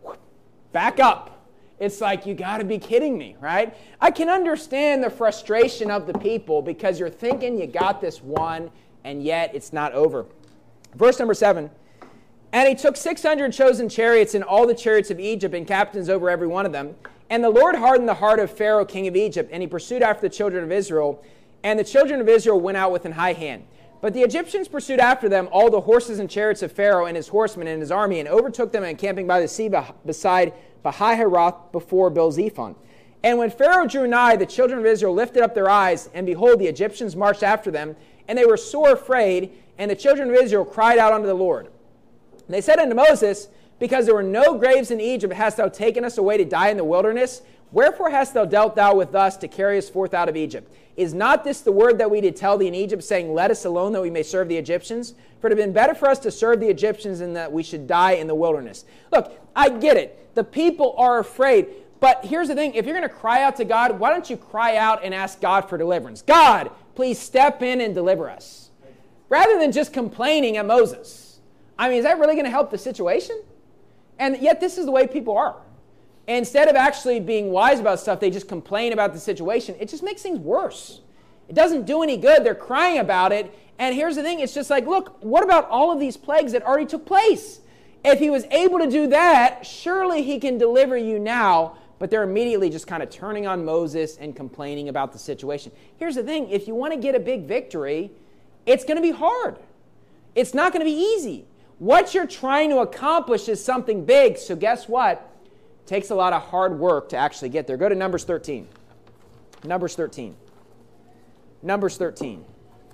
back up. It's like, you got to be kidding me, right? I can understand the frustration of the people because you're thinking you got this one, and yet it's not over. Verse number 7, And he took 600 chosen chariots and all the chariots of Egypt and captains over every one of them. And the Lord hardened the heart of Pharaoh, king of Egypt, and he pursued after the children of Israel. And the children of Israel went out with an high hand. But the Egyptians pursued after them all the horses and chariots of Pharaoh and his horsemen and his army, and overtook them encamping by the sea beside Bahiroth before Baal-zephon. And when Pharaoh drew nigh, the children of Israel lifted up their eyes, and behold, the Egyptians marched after them, and they were sore afraid, and the children of Israel cried out unto the Lord. And they said unto Moses, Because there were no graves in Egypt, hast thou taken us away to die in the wilderness? Wherefore hast thou dealt thou with us to carry us forth out of Egypt? Is not this the word that we did tell thee in Egypt, saying, Let us alone, that we may serve the Egyptians? For it had been better for us to serve the Egyptians than that we should die in the wilderness. Look, I get it. The people are afraid. But here's the thing. If you're going to cry out to God, why don't you cry out and ask God for deliverance? God, please step in and deliver us. Rather than just complaining at Moses. Is that really going to help the situation? And yet this is the way people are. Instead of actually being wise about stuff, they just complain about the situation. It just makes things worse. It doesn't do any good. They're crying about it. And here's the thing. It's just like, look, what about all of these plagues that already took place? If he was able to do that, surely he can deliver you now. But they're immediately just kind of turning on Moses and complaining about the situation. Here's the thing. If you want to get a big victory, it's going to be hard. It's not going to be easy. What you're trying to accomplish is something big. So guess what? It takes a lot of hard work to actually get there. Go to Numbers 13. Numbers 13. Numbers 13.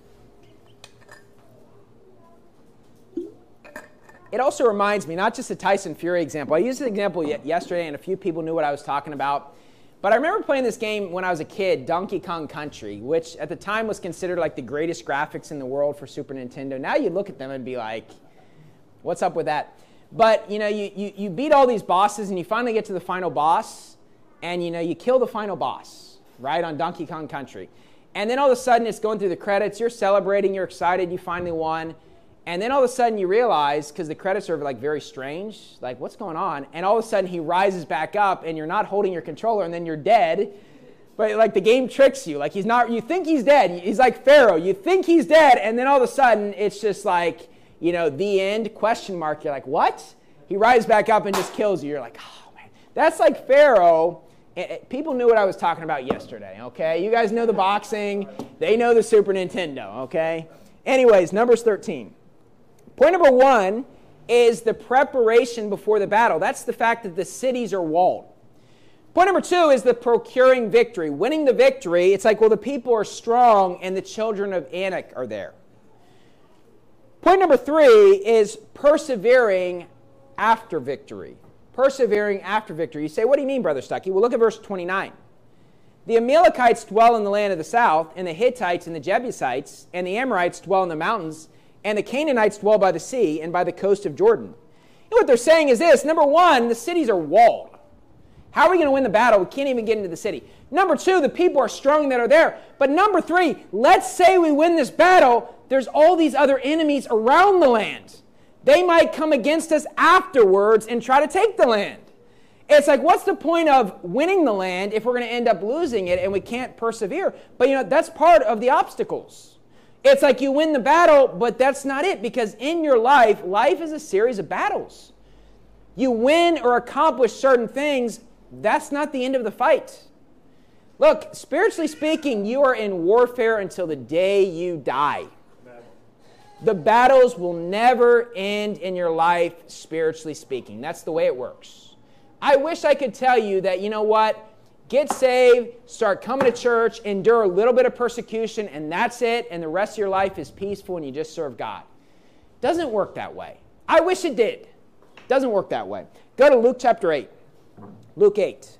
It also reminds me, not just a Tyson Fury example. I used an example yesterday, and a few people knew what I was talking about. But I remember playing this game when I was a kid, Donkey Kong Country, which at the time was considered like the greatest graphics in the world for Super Nintendo. Now you look at them and be like, what's up with that? But, you beat all these bosses, and you finally get to the final boss, and, you kill the final boss, right, on Donkey Kong Country. And then all of a sudden, it's going through the credits. You're celebrating. You're excited. You finally won. And then all of a sudden you realize, because the credits are like very strange, like what's going on? And all of a sudden he rises back up and you're not holding your controller and then you're dead. But like the game tricks you. Like you think he's dead. He's like Pharaoh. You think he's dead and then all of a sudden it's just like, the end, question mark. You're like, what? He rises back up and just kills you. You're like, oh man. That's like Pharaoh. People knew what I was talking about yesterday, okay? You guys know the boxing. They know the Super Nintendo, okay? Anyways, Numbers 13. Point number 1 is the preparation before the battle. That's the fact that the cities are walled. Point number 2 is the procuring victory. Winning the victory, it's like, well, the people are strong and the children of Anak are there. Point number 3 is persevering after victory. Persevering after victory. You say, what do you mean, Brother Stuckey? Well, look at verse 29. The Amalekites dwell in the land of the south, and the Hittites and the Jebusites, and the Amorites dwell in the mountains, and the Canaanites dwell by the sea and by the coast of Jordan. What they're saying is this. Number 1, the cities are walled. How are we going to win the battle? We can't even get into the city. Number 2, the people are strong that are there. But number 3, let's say we win this battle. There's all these other enemies around the land. They might come against us afterwards and try to take the land. It's like, what's the point of winning the land if we're going to end up losing it and we can't persevere? But that's part of the obstacles. It's like you win the battle, but that's not it, because in your life is a series of battles. You win or accomplish certain things, that's not the end of the fight. Look, spiritually speaking, you are in warfare until the day you die. The battles will never end in your life, spiritually speaking. That's the way it works. I wish I could tell you that, get saved, start coming to church, endure a little bit of persecution, and that's it, and the rest of your life is peaceful and you just serve God. Doesn't work that way. I wish it did. Doesn't work that way. Go to Luke chapter 8. Luke 8.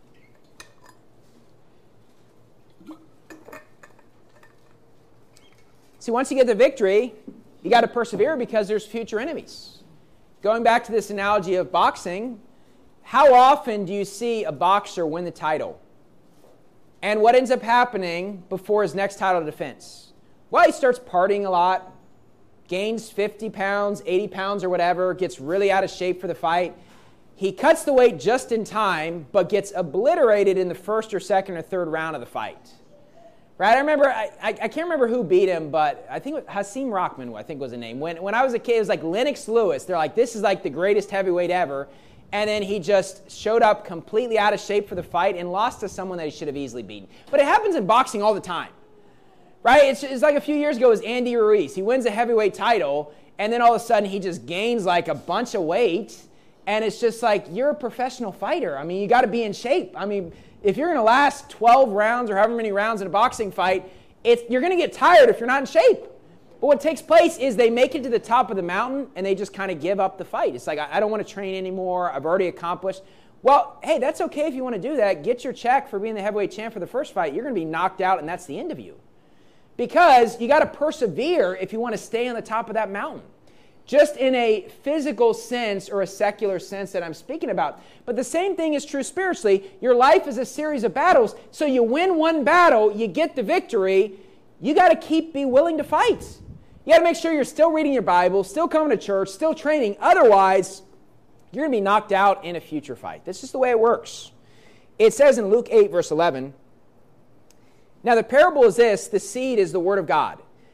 See, once you get the victory, you got to persevere because there's future enemies. Going back to this analogy of boxing, how often do you see a boxer win the title? And what ends up happening before his next title defense? Well, he starts partying a lot, gains 50 pounds, 80 pounds or whatever, gets really out of shape for the fight. He cuts the weight just in time, but gets obliterated in the first or second or third round of the fight. Right? I remember, I can't remember who beat him, but I think Hasim Rahman, I think was the name. When I was a kid, it was like Lennox Lewis. They're like, this is like the greatest heavyweight ever. And then he just showed up completely out of shape for the fight and lost to someone that he should have easily beaten. But it happens in boxing all the time. Right? It's like a few years ago, it was Andy Ruiz. He wins a heavyweight title, and then all of a sudden he just gains like a bunch of weight. And it's just like, you're a professional fighter. I mean, you got to be in shape. I mean, if you're going to last 12 rounds or however many rounds in a boxing fight, you're going to get tired if you're not in shape. But what takes place is they make it to the top of the mountain and they just kind of give up the fight. It's like, I don't want to train anymore. I've already accomplished. Well, hey, that's okay if you want to do that. Get your check for being the heavyweight champ for the first fight. You're going to be knocked out and that's the end of you. Because you got to persevere if you want to stay on the top of that mountain. Just in a physical sense or a secular sense that I'm speaking about. But the same thing is true spiritually. Your life is a series of battles. So you win one battle, you get the victory. You got to be willing to fight. You got to make sure you're still reading your Bible, still coming to church, still training. Otherwise, you're going to be knocked out in a future fight. That's just the way it works. It says in Luke 8, verse 11, now the parable is this, the seed is the word of God.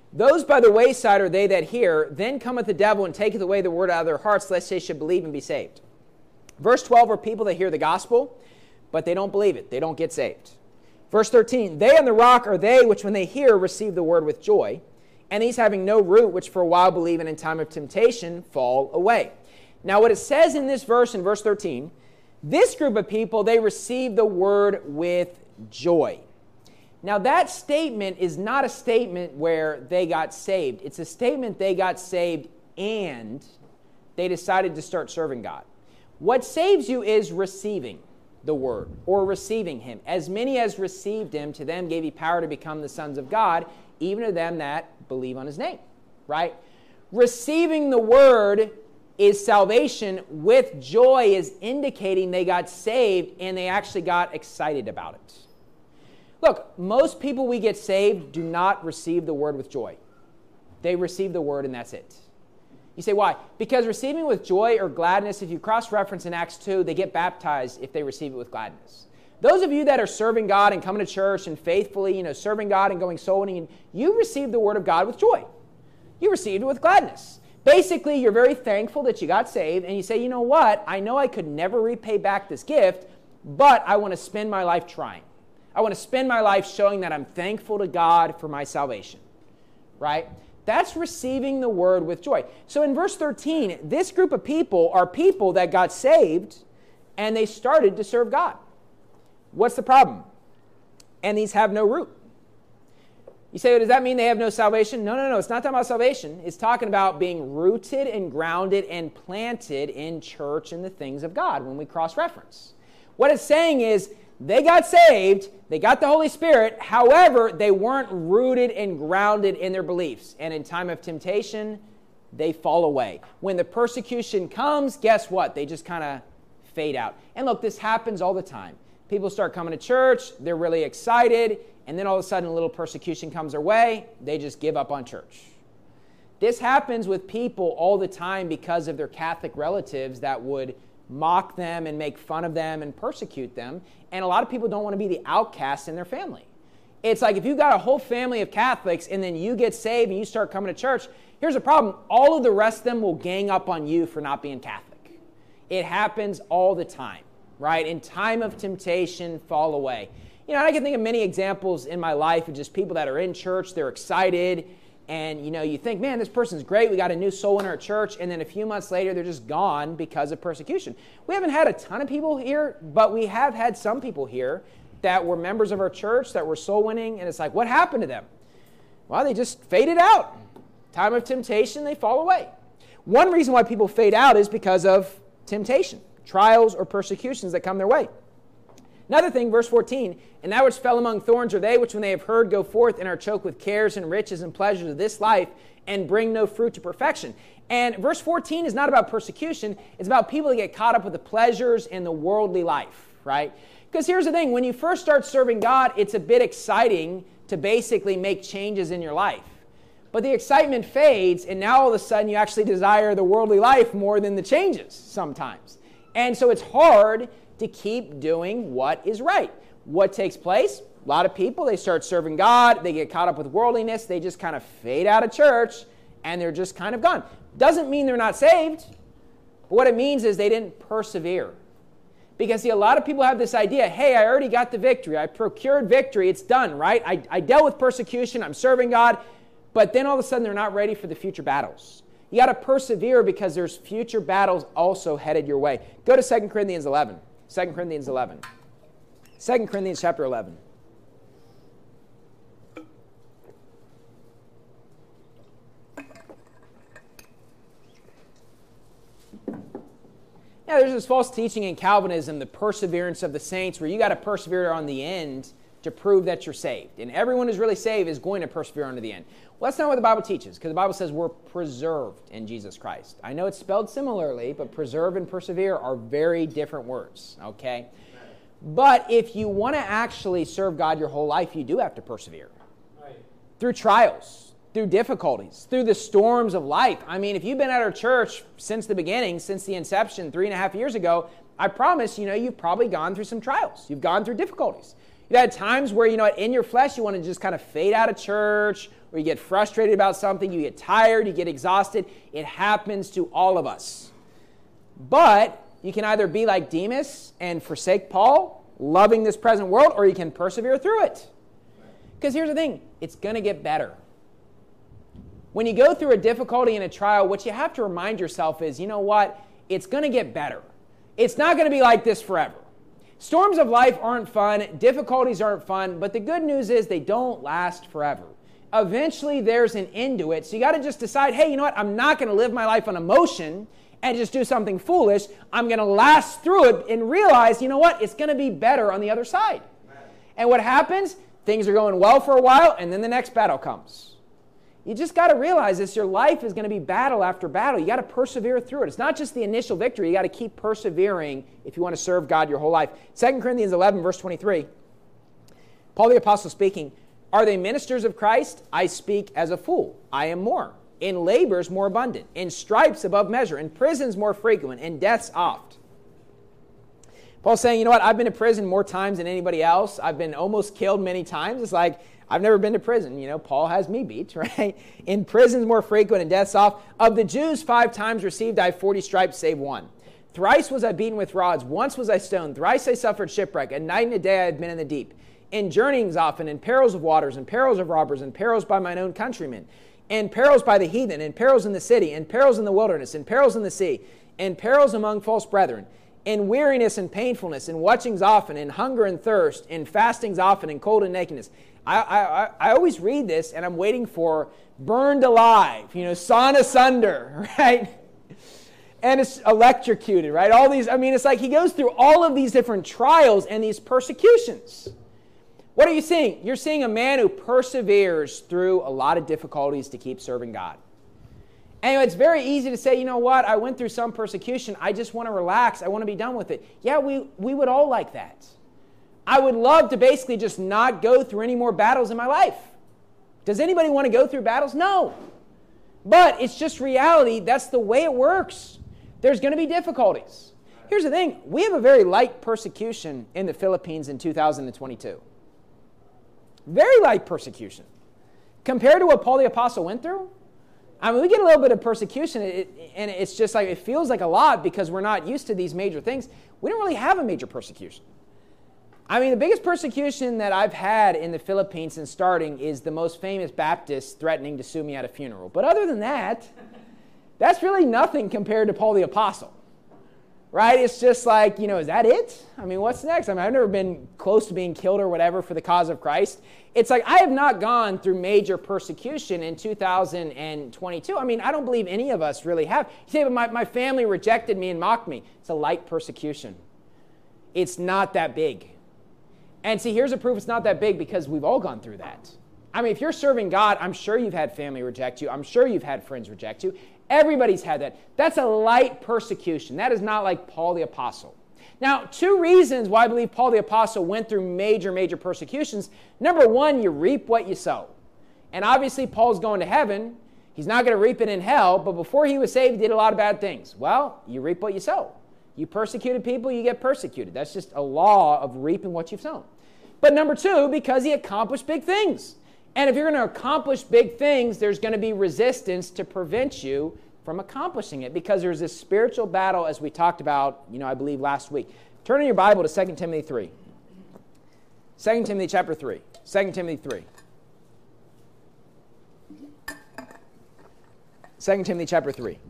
Those by the wayside are they that hear, then cometh the devil and taketh away the word out of their hearts, lest they should believe and be saved. Verse 12 are people that hear the gospel, but they don't believe it. They don't get saved. Verse 13, they on the rock are they which when they hear receive the word with joy, and these having no root, which for a while believe and in time of temptation fall away. Now what it says in this verse, in verse 13, this group of people, they receive the word with joy. Now that statement is not a statement where they got saved. It's a statement they got saved and they decided to start serving God. What saves you is receiving the word or receiving him. As many as received him, to them gave he power to become the sons of God, even to them that believe on his name, right? Receiving the word is salvation. With joy is indicating they got saved and they actually got excited about it. Look, most people we get saved do not receive the word with joy. They receive the word and that's it. You say, why? Because receiving with joy or gladness, if you cross-reference in Acts 2, they get baptized if they receive it with gladness. Those of you that are serving God and coming to church and faithfully, serving God and going soul winning, you received the word of God with joy. You received it with gladness. Basically, you're very thankful that you got saved, and you say, you know what? I know I could never repay back this gift, but I want to spend my life trying. I want to spend my life showing that I'm thankful to God for my salvation, right? That's receiving the word with joy. So in verse 13, this group of people are people that got saved and they started to serve God. What's the problem? And these have no root. You say, does that mean they have no salvation? No. It's not talking about salvation. It's talking about being rooted and grounded and planted in church and the things of God when we cross-reference. What it's saying is they got saved, they got the Holy Spirit, however, they weren't rooted and grounded in their beliefs. And in time of temptation, they fall away. When the persecution comes, guess what? They just kind of fade out. And look, this happens all the time. People start coming to church, they're really excited, and then all of a sudden a little persecution comes their way, they just give up on church. This happens with people all the time because of their Catholic relatives that would mock them and make fun of them and persecute them. And a lot of people don't want to be the outcasts in their family. It's like if you've got a whole family of Catholics and then you get saved and you start coming to church, here's the problem. All of the rest of them will gang up on you for not being Catholic. It happens all the time, right? In time of temptation, fall away. I can think of many examples in my life of just people that are in church, they're excited, and you think, man, this person's great, we got a new soul in our church, and then a few months later, they're just gone because of persecution. We haven't had a ton of people here, but we have had some people here that were members of our church, that were soul winning, and it's like, what happened to them? Well, they just faded out. Time of temptation, they fall away. One reason why people fade out is because of temptation, trials or persecutions that come their way. Another thing, verse 14, and that which fell among thorns are they which when they have heard go forth and are choked with cares and riches and pleasures of this life and bring no fruit to perfection. And verse 14 is not about persecution. It's about people that get caught up with the pleasures and the worldly life, right? Because here's the thing. When you first start serving God, it's a bit exciting to basically make changes in your life. But the excitement fades, and now all of a sudden you actually desire the worldly life more than the changes sometimes. And so it's hard to keep doing what is right. What takes place? A lot of people, they start serving God, they get caught up with worldliness, they just kind of fade out of church, and they're just kind of gone. Doesn't mean they're not saved, but what it means is they didn't persevere. Because see, a lot of people have this idea, hey, I already got the victory, I procured victory, it's done, right? I dealt with persecution, I'm serving God, but then all of a sudden they're not ready for the future battles. You got to persevere because there's future battles also headed your way. Go to 2 Corinthians 11. 2 Corinthians 11. 2 Corinthians chapter 11. Now, there's this false teaching in Calvinism, the perseverance of the saints, where you got to persevere on the end to prove that you're saved. And everyone who's really saved is going to persevere unto the end. Well, that's not what the Bible teaches, because the Bible says we're preserved in Jesus Christ. I know it's spelled similarly, but preserve and persevere are very different words, okay? But if you want to actually serve God your whole life, you do have to persevere. Right. Through trials, through difficulties, through the storms of life. I mean, if you've been at our church since the beginning, since the inception 3.5 years ago, I promise, you've probably gone through some trials. You've gone through difficulties. You've had times where, in your flesh, you want to just kind of fade out of church, or you get frustrated about something, you get tired, you get exhausted. It happens to all of us. But you can either be like Demas and forsake Paul, loving this present world, or you can persevere through it. Because here's the thing, it's going to get better. When you go through a difficulty and a trial, what you have to remind yourself is, you know what? It's going to get better. It's not going to be like this forever. Storms of life aren't fun. Difficulties aren't fun. But the good news is they don't last forever. Eventually, there's an end to it. So you got to just decide, hey, you know what? I'm not going to live my life on emotion and just do something foolish. I'm going to last through it and realize, you know what? It's going to be better on the other side. And what happens? Things are going well for a while, and then the next battle comes. You just got to realize this. Your life is going to be battle after battle. You got to persevere through it. It's not just the initial victory. You got to keep persevering if you want to serve God your whole life. 2 Corinthians 11, verse 23. Paul the Apostle speaking, are they ministers of Christ? I speak as a fool. I am more. In labors more abundant. In stripes above measure. In prisons more frequent. In deaths oft. Paul's saying, you know what? I've been to prison more times than anybody else. I've been almost killed many times. It's like, I've never been to prison. Paul has me beat, right? In prisons more frequent and deaths oft. Of the Jews 5 times received I 40 stripes, save 1. Thrice was I beaten with rods. Once was I stoned. Thrice I suffered shipwreck. A night and a day I had been in the deep. In journeyings often, in perils of waters, in perils of robbers, in perils by mine own countrymen, in perils by the heathen, in perils in the city, in perils in the wilderness, in perils in the sea, in perils among false brethren, in weariness and painfulness, in watchings often, in hunger and thirst, in fastings often, in cold and nakedness. I always read this, and I'm waiting for burned alive, sawn asunder, right? And it's electrocuted, right? All these, it's like he goes through all of these different trials and these persecutions. What are you seeing? You're seeing a man who perseveres through a lot of difficulties to keep serving God. And it's very easy to say, you know what? I went through some persecution. I just want to relax. I want to be done with it. Yeah, we would all like that. I would love to basically just not go through any more battles in my life. Does anybody want to go through battles? No. But it's just reality. That's the way it works. There's going to be difficulties. Here's the thing. We have a very light persecution in the Philippines in 2022. Very light persecution. Compared to what Paul the Apostle went through, we get a little bit of persecution, and it's just like, it feels like a lot because we're not used to these major things. We don't really have a major persecution. The biggest persecution that I've had in the Philippines since starting is the most famous Baptist threatening to sue me at a funeral. But other than that, that's really nothing compared to Paul the Apostle, right? It's just like, is that it? What's next? I've never been close to being killed or whatever for the cause of Christ. It's like, I have not gone through major persecution in 2022. I don't believe any of us really have. You say, but my family rejected me and mocked me. It's a light persecution. It's not that big. And see, here's a proof it's not that big because we've all gone through that. If you're serving God, I'm sure you've had family reject you. I'm sure you've had friends reject you. Everybody's had that. That's a light persecution. That is not like Paul the Apostle. Now, 2 reasons why I believe Paul the Apostle went through major persecutions. Number 1, you reap what you sow. And obviously, Paul's going to heaven. He's not going to reap it in hell. But before he was saved, he did a lot of bad things. Well, you reap what you sow. You persecuted people, you get persecuted. That's just a law of reaping what you've sown. But number 2, because he accomplished big things. And if you're going to accomplish big things, there's going to be resistance to prevent you from accomplishing it because there's this spiritual battle as we talked about, I believe last week. Turn in your Bible to 2 Timothy 3. 2 Timothy chapter 3. 2 Timothy 3. 2 Timothy chapter 3.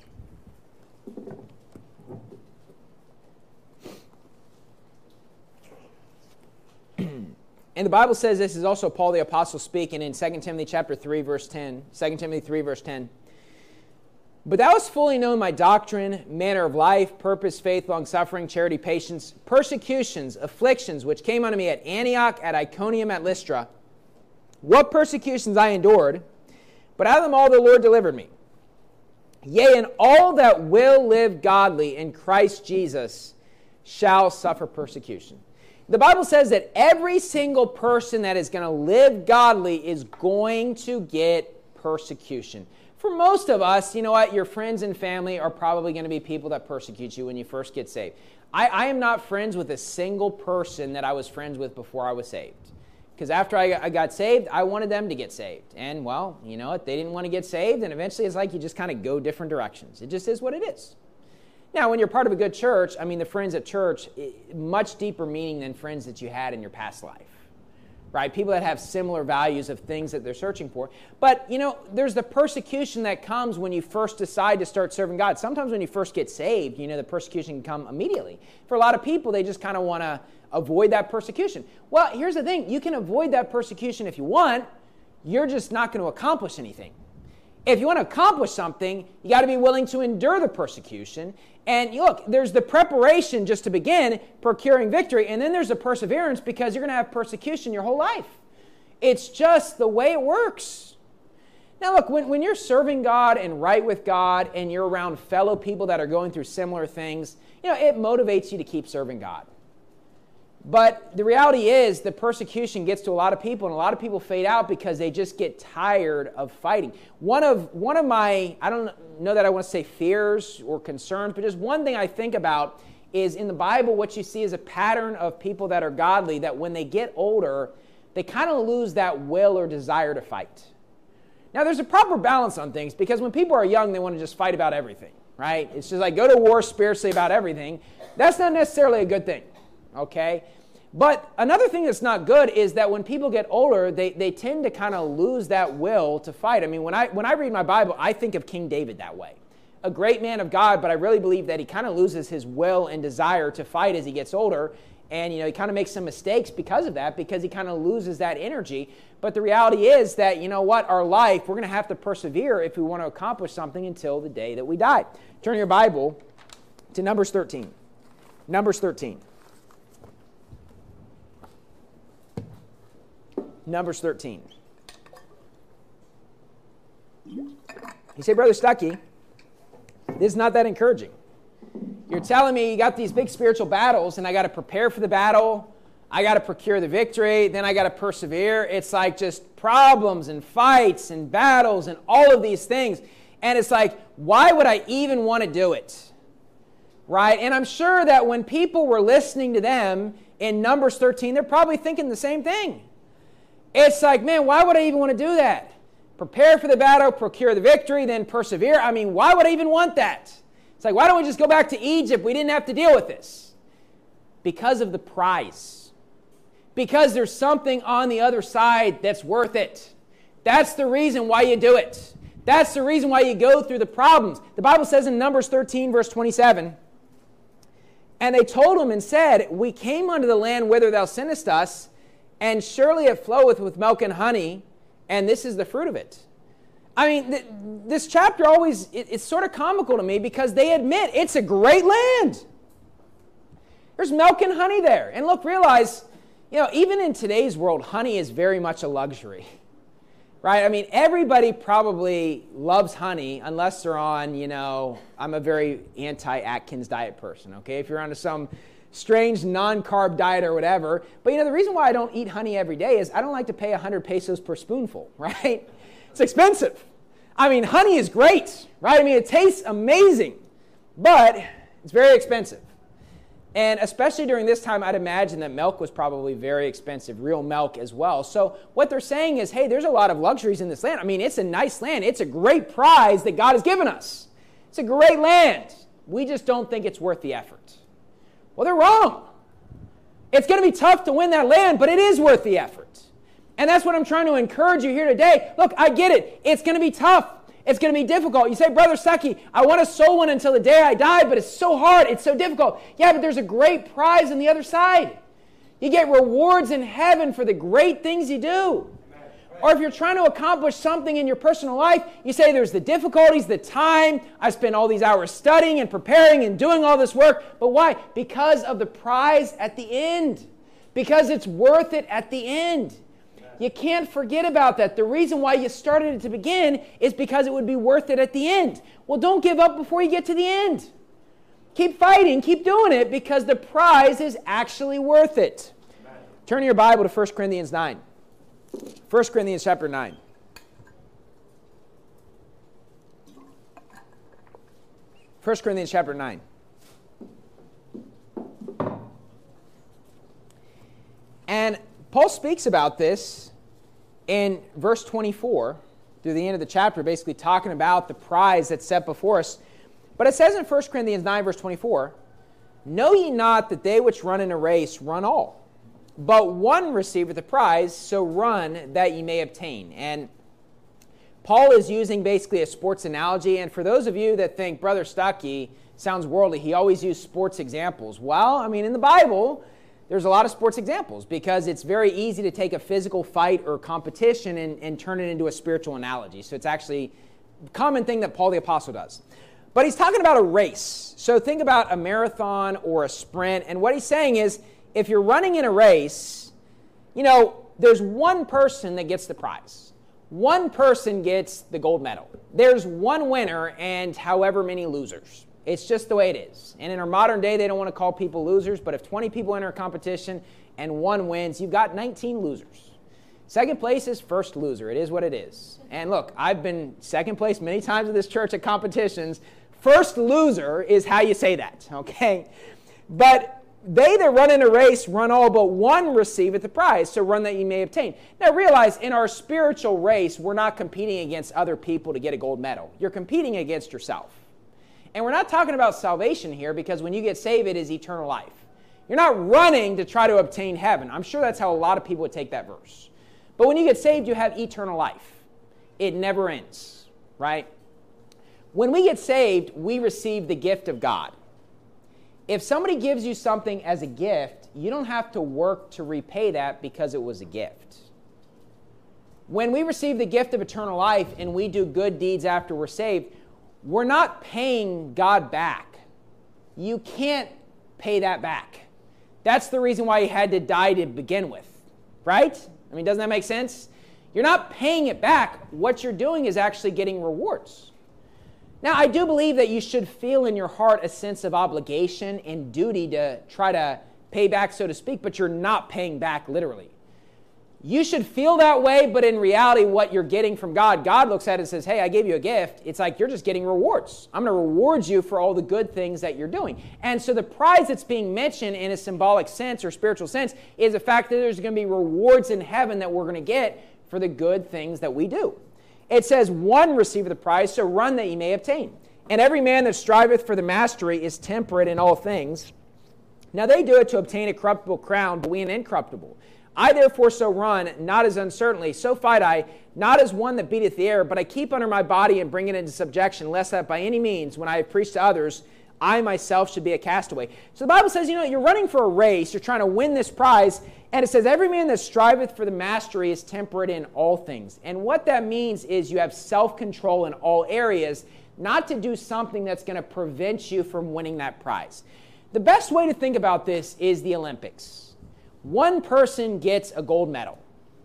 And the Bible says this is also Paul the Apostle speaking in 2 Timothy chapter 3, verse 10. 2 Timothy 3, verse 10. But thou hast fully known my doctrine, manner of life, purpose, faith, long-suffering, charity, patience, persecutions, afflictions, which came unto me at Antioch, at Iconium, at Lystra. What persecutions I endured, but out of them all the Lord delivered me. Yea, and all that will live godly in Christ Jesus shall suffer persecution. The Bible says that every single person that is going to live godly is going to get persecution. For most of us, you know what? Your friends and family are probably going to be people that persecute you when you first get saved. I am not friends with a single person that I was friends with before I was saved. Because after I got saved, I wanted them to get saved. And, well, you know what? They didn't want to get saved, and eventually it's like you just kind of go different directions. It just is what it is. Now, when you're part of a good church, I mean, the friends at church, much deeper meaning than friends that you had in your past life. Right? People that have similar values of things that they're searching for. But, you know, there's the persecution that comes when you first decide to start serving God. Sometimes when you first get saved, you know, the persecution can come immediately. For a lot of people, they just kind of want to avoid that persecution. Well, here's the thing. You can avoid that persecution if you want. You're just not going to accomplish anything. If you want to accomplish something, you got to be willing to endure the persecution. And look, there's the preparation just to begin, procuring victory, and then there's the perseverance because you're going to have persecution your whole life. It's just the way it works. Now look, when you're serving God and right with God and you're around fellow people that are going through similar things, you know, it motivates you to keep serving God. But the reality is the persecution gets to a lot of people, and a lot of people fade out because they just get tired of fighting. One of my, I don't know that I want to say fears or concerns, but just one thing I think about is in the Bible, what you see is a pattern of people that are godly, that when they get older, they kind of lose that will or desire to fight. Now, there's a proper balance on things, because when people are young, they want to just fight about everything, right? It's just like go to war spiritually about everything. That's not necessarily a good thing. Okay? But another thing that's not good is that when people get older, they tend to kind of lose that will to fight. I mean, when I read my Bible, I think of King David that way. A great man of God, but I really believe that he kind of loses his will and desire to fight as he gets older. And, you know, he kind of makes some mistakes because of that, because he kind of loses that energy. But the reality is that, you know what, our life, we're going to have to persevere if we want to accomplish something until the day that we die. Turn your Bible to Numbers 13. Numbers 13. Numbers 13. You say, Brother Stuckey, this is not that encouraging. You're telling me you got these big spiritual battles, and I got to prepare for the battle, I got to procure the victory, then I got to persevere. It's like just problems and fights and battles and all of these things. And it's like, why would I even want to do it? Right? And I'm sure that when people were listening to them in Numbers 13, they're probably thinking the same thing. It's like, man, why would I even want to do that? Prepare for the battle, procure the victory, then persevere. I mean, why would I even want that? It's like, why don't we just go back to Egypt? We didn't have to deal with this. Because of the prize. Because there's something on the other side that's worth it. That's the reason why you do it. That's the reason why you go through the problems. The Bible says in Numbers 13, verse 27, and they told him and said, we came unto the land whither thou sentest us, and surely it floweth with milk and honey, and this is the fruit of it. I mean, this chapter always, it's sort of comical to me because they admit it's a great land. There's milk and honey there. And look, realize, you know, even in today's world, honey is very much a luxury. Right? I mean, everybody probably loves honey unless they're on, you know, I'm a very anti-Atkins diet person, okay? If you're on some strange non-carb diet or whatever. But, you know, the reason why I don't eat honey every day is I don't like to pay 100 pesos per spoonful, right? It's expensive. I mean, honey is great, right? I mean, it tastes amazing, but it's very expensive. And especially during this time, I'd imagine that milk was probably very expensive, real milk as well. So what they're saying is, hey, there's a lot of luxuries in this land. I mean, it's a nice land. It's a great prize that God has given us. It's a great land. We just don't think it's worth the effort. Well, they're wrong. It's going to be tough to win that land, but it is worth the effort. And that's what I'm trying to encourage you here today. Look, I get it. It's going to be tough. It's going to be difficult. You say, Brother Stuckey, I want to sow one until the day I die, but it's so hard. It's so difficult. Yeah, but there's a great prize on the other side. You get rewards in heaven for the great things you do. Or if you're trying to accomplish something in your personal life, you say there's the difficulties, the time. I spent all these hours studying and preparing and doing all this work. But why? Because of the prize at the end. Because it's worth it at the end. You can't forget about that. The reason why you started it to begin is because it would be worth it at the end. Well, don't give up before you get to the end. Keep fighting, keep doing it, because the prize is actually worth it. Amen. Turn your Bible to 1 Corinthians 9. 1 Corinthians chapter 9. 1 Corinthians chapter 9. And Paul speaks about this in verse 24 through the end of the chapter, basically talking about the prize that's set before us. But it says in 1 Corinthians 9, verse 24, "Know ye not that they which run in a race run all, but one receiveth the prize, so run that ye may obtain." And Paul is using basically a sports analogy. And for those of you that think Brother Stuckey sounds worldly, he always used sports examples. Well, I mean, in the Bible, there's a lot of sports examples because it's very easy to take a physical fight or competition and turn it into a spiritual analogy. So it's actually a common thing that Paul the Apostle does. But he's talking about a race. So think about a marathon or a sprint. And what he's saying is, if you're running in a race, there's one person that gets the prize. One person gets the gold medal. There's one winner and however many losers. It's just the way it is. And in our modern day, they don't want to call people losers, but if 20 people enter a competition and one wins, you've got 19 losers. Second place is first loser. It is what it is. And look, I've been second place many times at this church at competitions. First loser is how you say that, okay? But they that run in a race run all, but one receiveth the prize, so run that ye may obtain. Now realize, in our spiritual race, we're not competing against other people to get a gold medal. You're competing against yourself. And we're not talking about salvation here, because when you get saved, it is eternal life. You're not running to try to obtain heaven. I'm sure that's how a lot of people would take that verse. But when you get saved, you have eternal life. It never ends, right? When we get saved, we receive the gift of God. If somebody gives you something as a gift, you don't have to work to repay that because it was a gift. When we receive the gift of eternal life and we do good deeds after we're saved, we're not paying God back. You can't pay that back. That's the reason why he had to die to begin with, right? I mean, doesn't that make sense? You're not paying it back. What you're doing is actually getting rewards. Now, I do believe that you should feel in your heart a sense of obligation and duty to try to pay back, so to speak, but you're not paying back literally. You should feel that way, but in reality, what you're getting from God, God looks at it and says, hey, I gave you a gift. It's like you're just getting rewards. I'm going to reward you for all the good things that you're doing. And so the prize that's being mentioned in a symbolic sense or spiritual sense is the fact that there's going to be rewards in heaven that we're going to get for the good things that we do. It says, one receiveth the prize, so run that ye may obtain. And every man that striveth for the mastery is temperate in all things. Now they do it to obtain a corruptible crown, but we an incorruptible. I therefore so run, not as uncertainly, so fight I, not as one that beateth the air, but I keep under my body and bring it into subjection, lest that by any means, when I have preached to others, I myself should be a castaway. So the Bible says, you're running for a race, you're trying to win this prize, and it says, every man that striveth for the mastery is temperate in all things. And what that means is you have self-control in all areas, not to do something that's going to prevent you from winning that prize. The best way to think about this is the Olympics. One person gets a gold medal,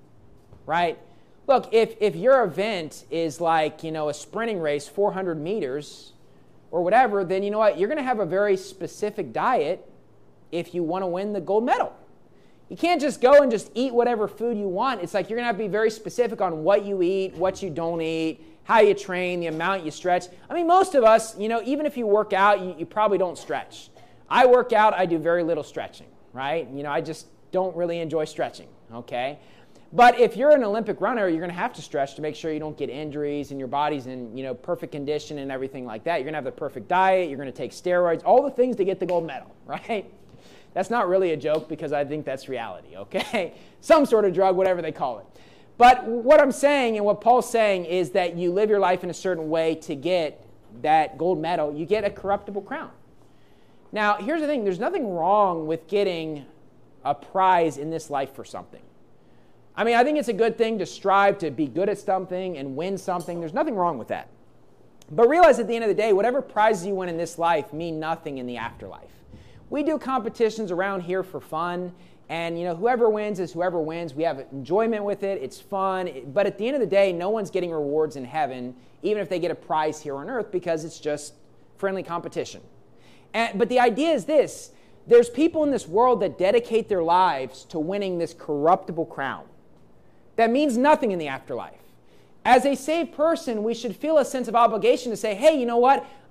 right? Look, if your event is like, a sprinting race, 400 meters or whatever, then you know what? You're going to have a very specific diet if you want to win the gold medal. You can't just go and just eat whatever food you want. It's like you're going to have to be very specific on what you eat, what you don't eat, how you train, the amount you stretch. I mean, most of us, even if you work out, you probably don't stretch. I work out, I do very little stretching, right? I just don't really enjoy stretching, okay? But if you're an Olympic runner, you're going to have to stretch to make sure you don't get injuries and your body's in, perfect condition and everything like that. You're going to have the perfect diet. You're going to take steroids, all the things to get the gold medal, right? That's not really a joke because I think that's reality, okay? Some sort of drug, whatever they call it. But what I'm saying and what Paul's saying is that you live your life in a certain way to get that gold medal. You get a corruptible crown. Now, here's the thing. There's nothing wrong with getting a prize in this life for something. I mean, I think it's a good thing to strive to be good at something and win something. There's nothing wrong with that. But realize at the end of the day, whatever prizes you win in this life mean nothing in the afterlife. We do competitions around here for fun, and whoever wins is whoever wins. We have enjoyment with it. It's fun. But at the end of the day, no one's getting rewards in heaven, even if they get a prize here on earth, because it's just friendly competition. But the idea is this. There's people in this world that dedicate their lives to winning this corruptible crown. That means nothing in the afterlife. As a saved person, we should feel a sense of obligation to say, hey, you know what?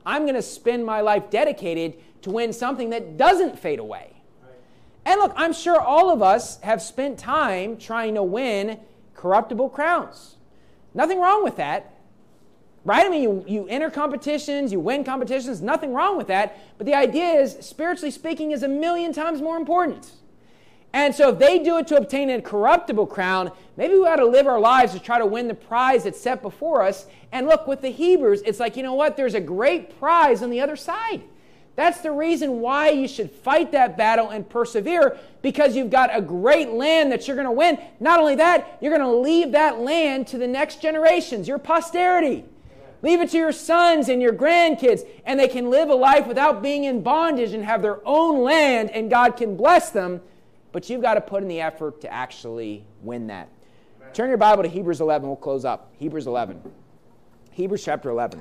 I'm going to spend my life dedicated to win something that doesn't fade away. And look, I'm sure all of us have spent time trying to win corruptible crowns. Nothing wrong with that. Right? I mean, you enter competitions, you win competitions, nothing wrong with that. But the idea is, spiritually speaking, is 1,000,000 times more important. And so if they do it to obtain a corruptible crown, maybe we ought to live our lives to try to win the prize that's set before us. And look, with the Hebrews, it's like, you know what? There's a great prize on the other side. That's the reason why you should fight that battle and persevere, because you've got a great land that you're going to win. Not only that, you're going to leave that land to the next generations, your posterity. Leave it to your sons and your grandkids, and they can live a life without being in bondage and have their own land, and God can bless them. But you've got to put in the effort to actually win that. Amen. Turn your Bible to Hebrews 11. We'll close up. Hebrews 11. Hebrews chapter 11.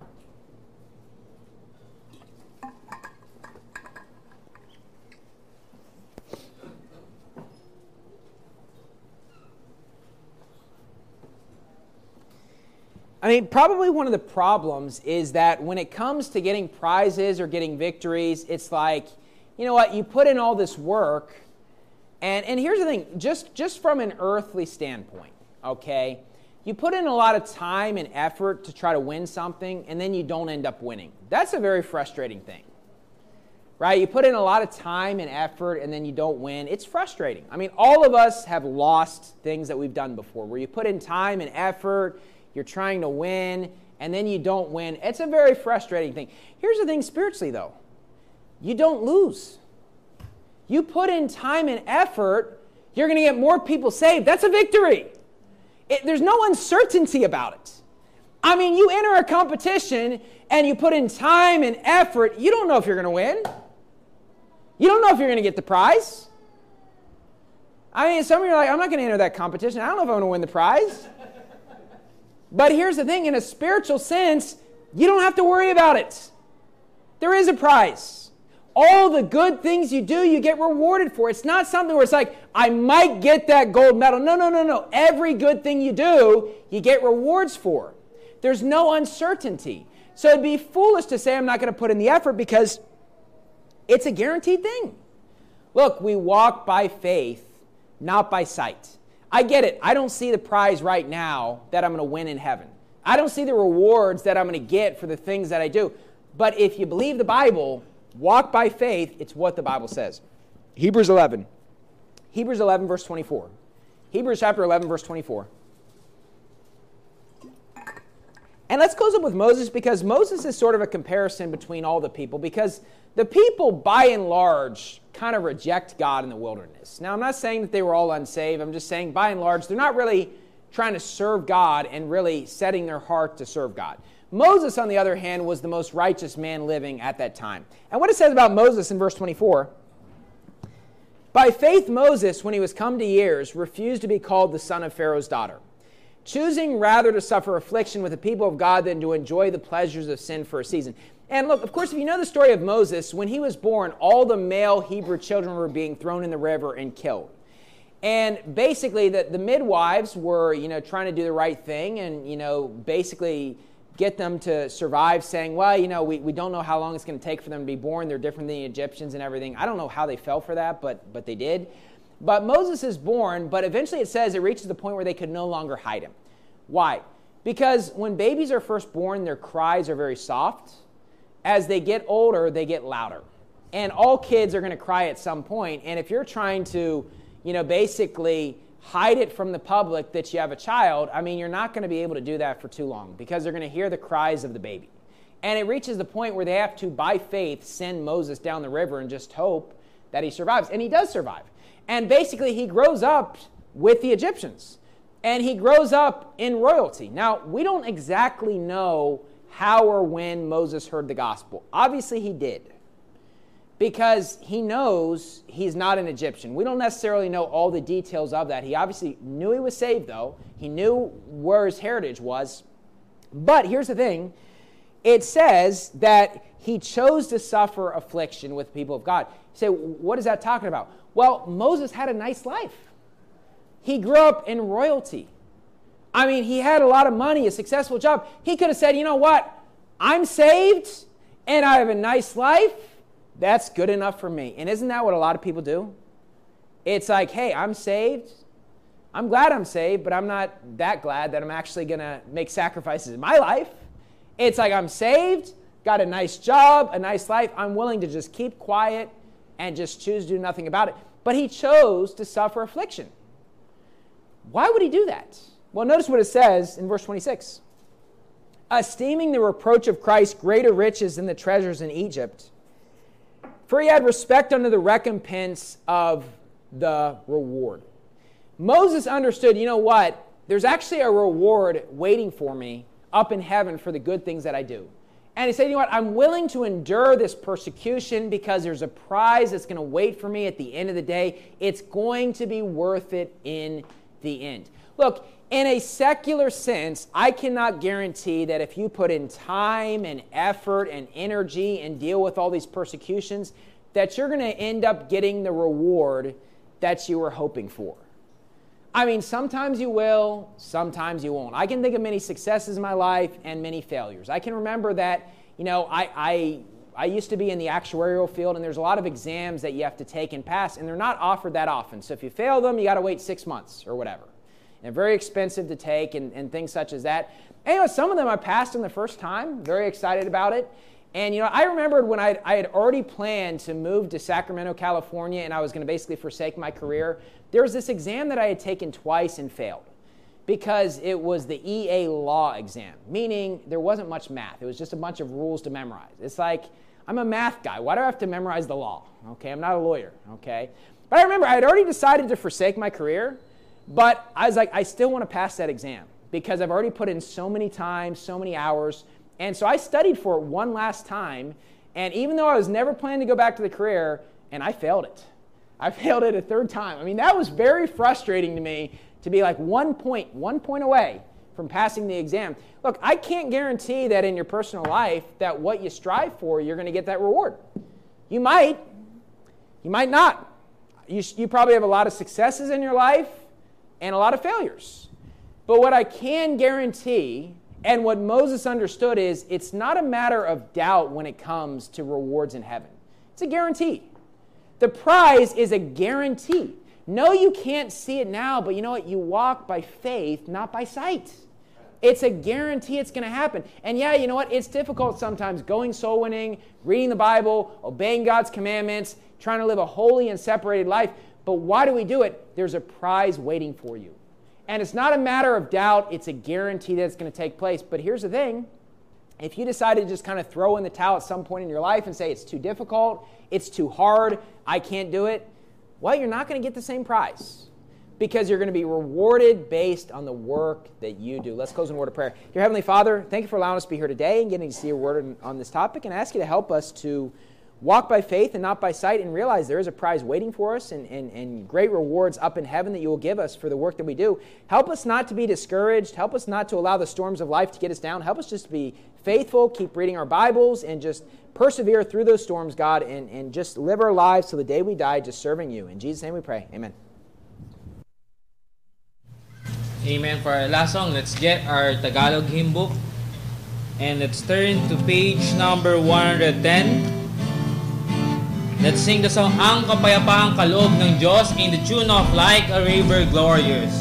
I mean, probably one of the problems is that when it comes to getting prizes or getting victories, it's like, you know what, you put in all this work, and here's the thing, just from an earthly standpoint, okay, you put in a lot of time and effort to try to win something, and then you don't end up winning. That's a very frustrating thing, right? You put in a lot of time and effort, and then you don't win. It's frustrating. I mean, all of us have lost things that we've done before, where you put in time and effort, you're trying to win, and then you don't win. It's a very frustrating thing. Here's the thing spiritually, though. You don't lose. You put in time and effort, you're going to get more people saved. That's a victory. There's no uncertainty about it. I mean, you enter a competition, and you put in time and effort. You don't know if you're going to win. You don't know if you're going to get the prize. I mean, some of you are like, I'm not going to enter that competition. I don't know if I'm going to win the prize. But here's the thing, in a spiritual sense, you don't have to worry about it. There is a prize. All the good things you do, you get rewarded for. It's not something where it's like, I might get that gold medal. No. Every good thing you do, you get rewards for. There's no uncertainty. So it'd be foolish to say I'm not going to put in the effort, because it's a guaranteed thing. Look, we walk by faith, not by sight. I get it. I don't see the prize right now that I'm going to win in heaven. I don't see the rewards that I'm going to get for the things that I do. But if you believe the Bible, walk by faith, it's what the Bible says. Hebrews 11. Hebrews 11, verse 24. Hebrews chapter 11, verse 24. And let's close up with Moses, because Moses is sort of a comparison between all the people, because the people, by and large, kind of reject God in the wilderness. Now, I'm not saying that they were all unsaved. I'm just saying, by and large, they're not really trying to serve God and really setting their heart to serve God. Moses, on the other hand, was the most righteous man living at that time. And what it says about Moses in verse 24, by faith Moses, when he was come to years, refused to be called the son of Pharaoh's daughter, choosing rather to suffer affliction with the people of God than to enjoy the pleasures of sin for a season. And look, of course, if you know the story of Moses, when he was born, all the male Hebrew children were being thrown in the river and killed. And basically, the midwives were, trying to do the right thing and, basically get them to survive, saying, well, we don't know how long it's going to take for them to be born. They're different than the Egyptians and everything. I don't know how they fell for that, but they did. But Moses is born, but eventually it says it reaches the point where they could no longer hide him. Why? Because when babies are first born, their cries are very soft. As they get older, they get louder. And all kids are going to cry at some point. And if you're trying to, basically hide it from the public that you have a child, I mean, you're not going to be able to do that for too long, because they're going to hear the cries of the baby. And it reaches the point where they have to, by faith, send Moses down the river and just hope that he survives. And he does survive. And basically, he grows up with the Egyptians. And he grows up in royalty. Now, we don't exactly know how or when Moses heard the gospel. Obviously, he did, because he knows he's not an Egyptian. We don't necessarily know all the details of that. He obviously knew he was saved, though. He knew where his heritage was. But here's the thing. It says that he chose to suffer affliction with the people of God. You say, what is that talking about? Well, Moses had a nice life. He grew up in royalty. I mean, he had a lot of money, a successful job. He could have said, you know what? I'm saved, and I have a nice life, that's good enough for me. And isn't that what a lot of people do? It's like, hey, I'm saved. I'm glad I'm saved, but I'm not that glad that I'm actually going to make sacrifices in my life. It's like I'm saved, got a nice job, a nice life. I'm willing to just keep quiet and just choose to do nothing about it. But he chose to suffer affliction. Why would he do that? Well, notice what it says in verse 26. Esteeming the reproach of Christ greater riches than the treasures in Egypt, for he had respect unto the recompense of the reward. Moses understood, you know what? There's actually a reward waiting for me up in heaven for the good things that I do. And he said, you know what? I'm willing to endure this persecution because there's a prize that's going to wait for me at the end of the day. It's going to be worth it in the end. Look, in a secular sense, I cannot guarantee that if you put in time and effort and energy and deal with all these persecutions, that you're going to end up getting the reward that you were hoping for. I mean, sometimes you will, sometimes you won't. I can think of many successes in my life and many failures. I can remember that, you know, I used to be in the actuarial field, and there's a lot of exams that you have to take and pass, and they're not offered that often. So if you fail them, you got to wait 6 months or whatever. And very expensive to take and things such as that. And, you know, some of them I passed in the first time, very excited about it. And, you know, I remembered when I had already planned to move to Sacramento, California, and I was going to basically forsake my career. There was this exam that I had taken twice and failed because it was the EA law exam, meaning there wasn't much math. It was just a bunch of rules to memorize. It's like, I'm a math guy. Why do I have to memorize the law? Okay, I'm not a lawyer, okay? But I remember I had already decided to forsake my career, but I was like, I still want to pass that exam because I've already put in so many times, so many hours. And so I studied for it one last time, and even though I was never planning to go back to the career, and I failed it. I failed it a third time. I mean, that was very frustrating to me to be like 1 point away from passing the exam. Look, I can't guarantee that in your personal life that what you strive for, you're going to get that reward. You might not. You probably have a lot of successes in your life and a lot of failures. But what I can guarantee, and what Moses understood, is it's not a matter of doubt when it comes to rewards in heaven. It's a guarantee. The prize is a guarantee. No, you can't see it now, but you know what? You walk by faith, not by sight. It's a guarantee it's going to happen. And yeah, you know what? It's difficult sometimes going soul winning, reading the Bible, obeying God's commandments, trying to live a holy and separated life. But why do we do it? There's a prize waiting for you. And it's not a matter of doubt. It's a guarantee that it's going to take place. But here's the thing. If you decide to just kind of throw in the towel at some point in your life and say it's too difficult, it's too hard, I can't do it, well, you're not going to get the same prize because you're going to be rewarded based on the work that you do. Let's close in a word of prayer. Dear Heavenly Father, thank you for allowing us to be here today and getting to see your word on this topic, and I ask you to help us to walk by faith and not by sight and realize there is a prize waiting for us and great rewards up in heaven that you will give us for the work that we do. Help us not to be discouraged. Help us not to allow the storms of life to get us down. Help us just to be faithful, keep reading our Bibles, and just persevere through those storms, God, and just live our lives till the day we die just serving you. In Jesus' name we pray. Amen. Amen. For our last song, let's get our Tagalog hymn book. And let's turn to page number 110. Let's sing the song, Ang Kapayapaang Kaloob ng Diyos, in the tune of Like a River Glorious.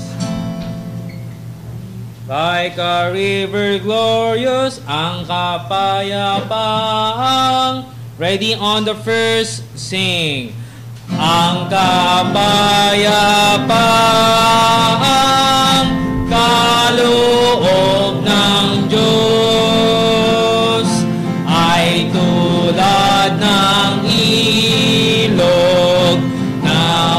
Like a river glorious, ang kapayapaang. Ready on the first, sing. Ang kapayapaang kaloob ng Diyos ay tulad ng ilog na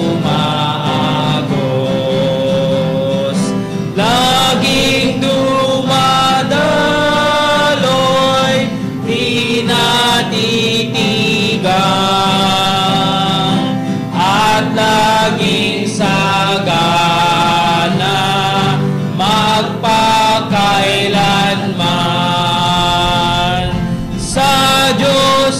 umaagos. Laging dumadaloy, di natitigang, at laging sagana magpakailanman. Sa Diyos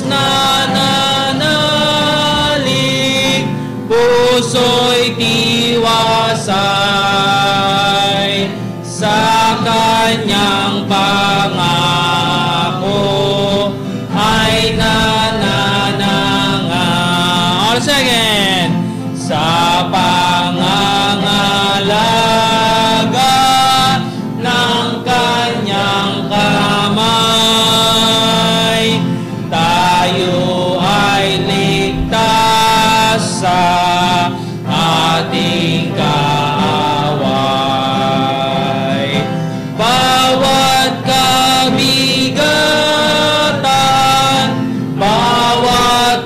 nananalig, puso'y tiwasay sa Kanyang pangako second. Sa pangangalaga ng kanyang kamay, tayo ay ligtas sa ating kaaway. Bawat kabigatan, bawat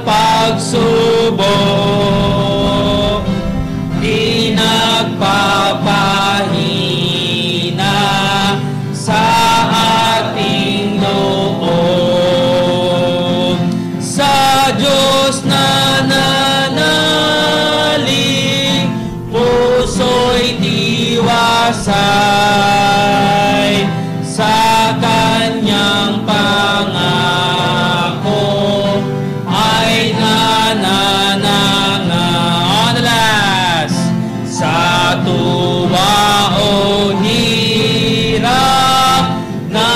pagsubok, di nagpapahina sa ating loob. Sa Diyos nananalig, puso'y tiwasay sa kanyang pangako ay nanananga. On the last. Sa tuwa o hirap na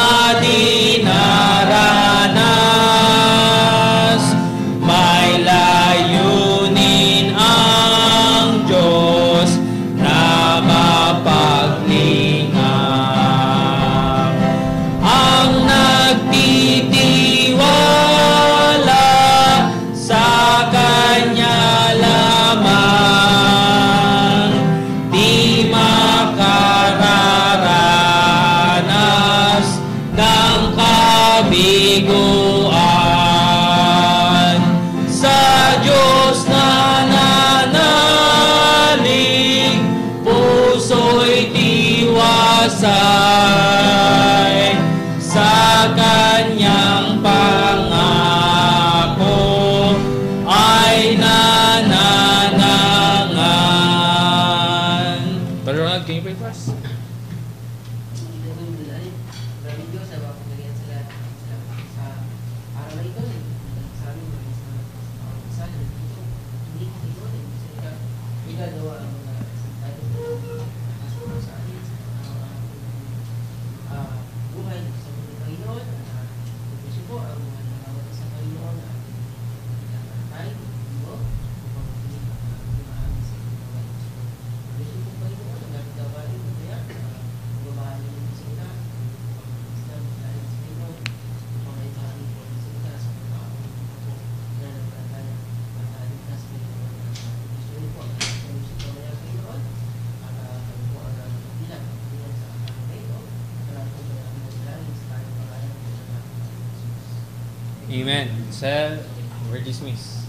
dinaranas, may layunin ang Diyos na mapaglingap. Ang nagtitiwala sa Kanya lamang, di makararanas ng kabiguan. Sa Diyos nananalig, puso'y tiwasay sa kanyang pangako ay nananangan. Brother Ronald, can you pray for us? Maraming Diyos, sa mga pagkalian sila sa araw na ito, sa amin, sa dito, hindi ko ito, sa igagawa ang mga sa amin, buhay sa mga Panginoon, puso po ang mga nakawala sa Panginoon, tayo, mo, upang hindi maamin sa Panginoon. Puso po Panginoon, ang nagagawain mo kaya, gumawa niyo sa ina, Amen. Sir, we're dismissed.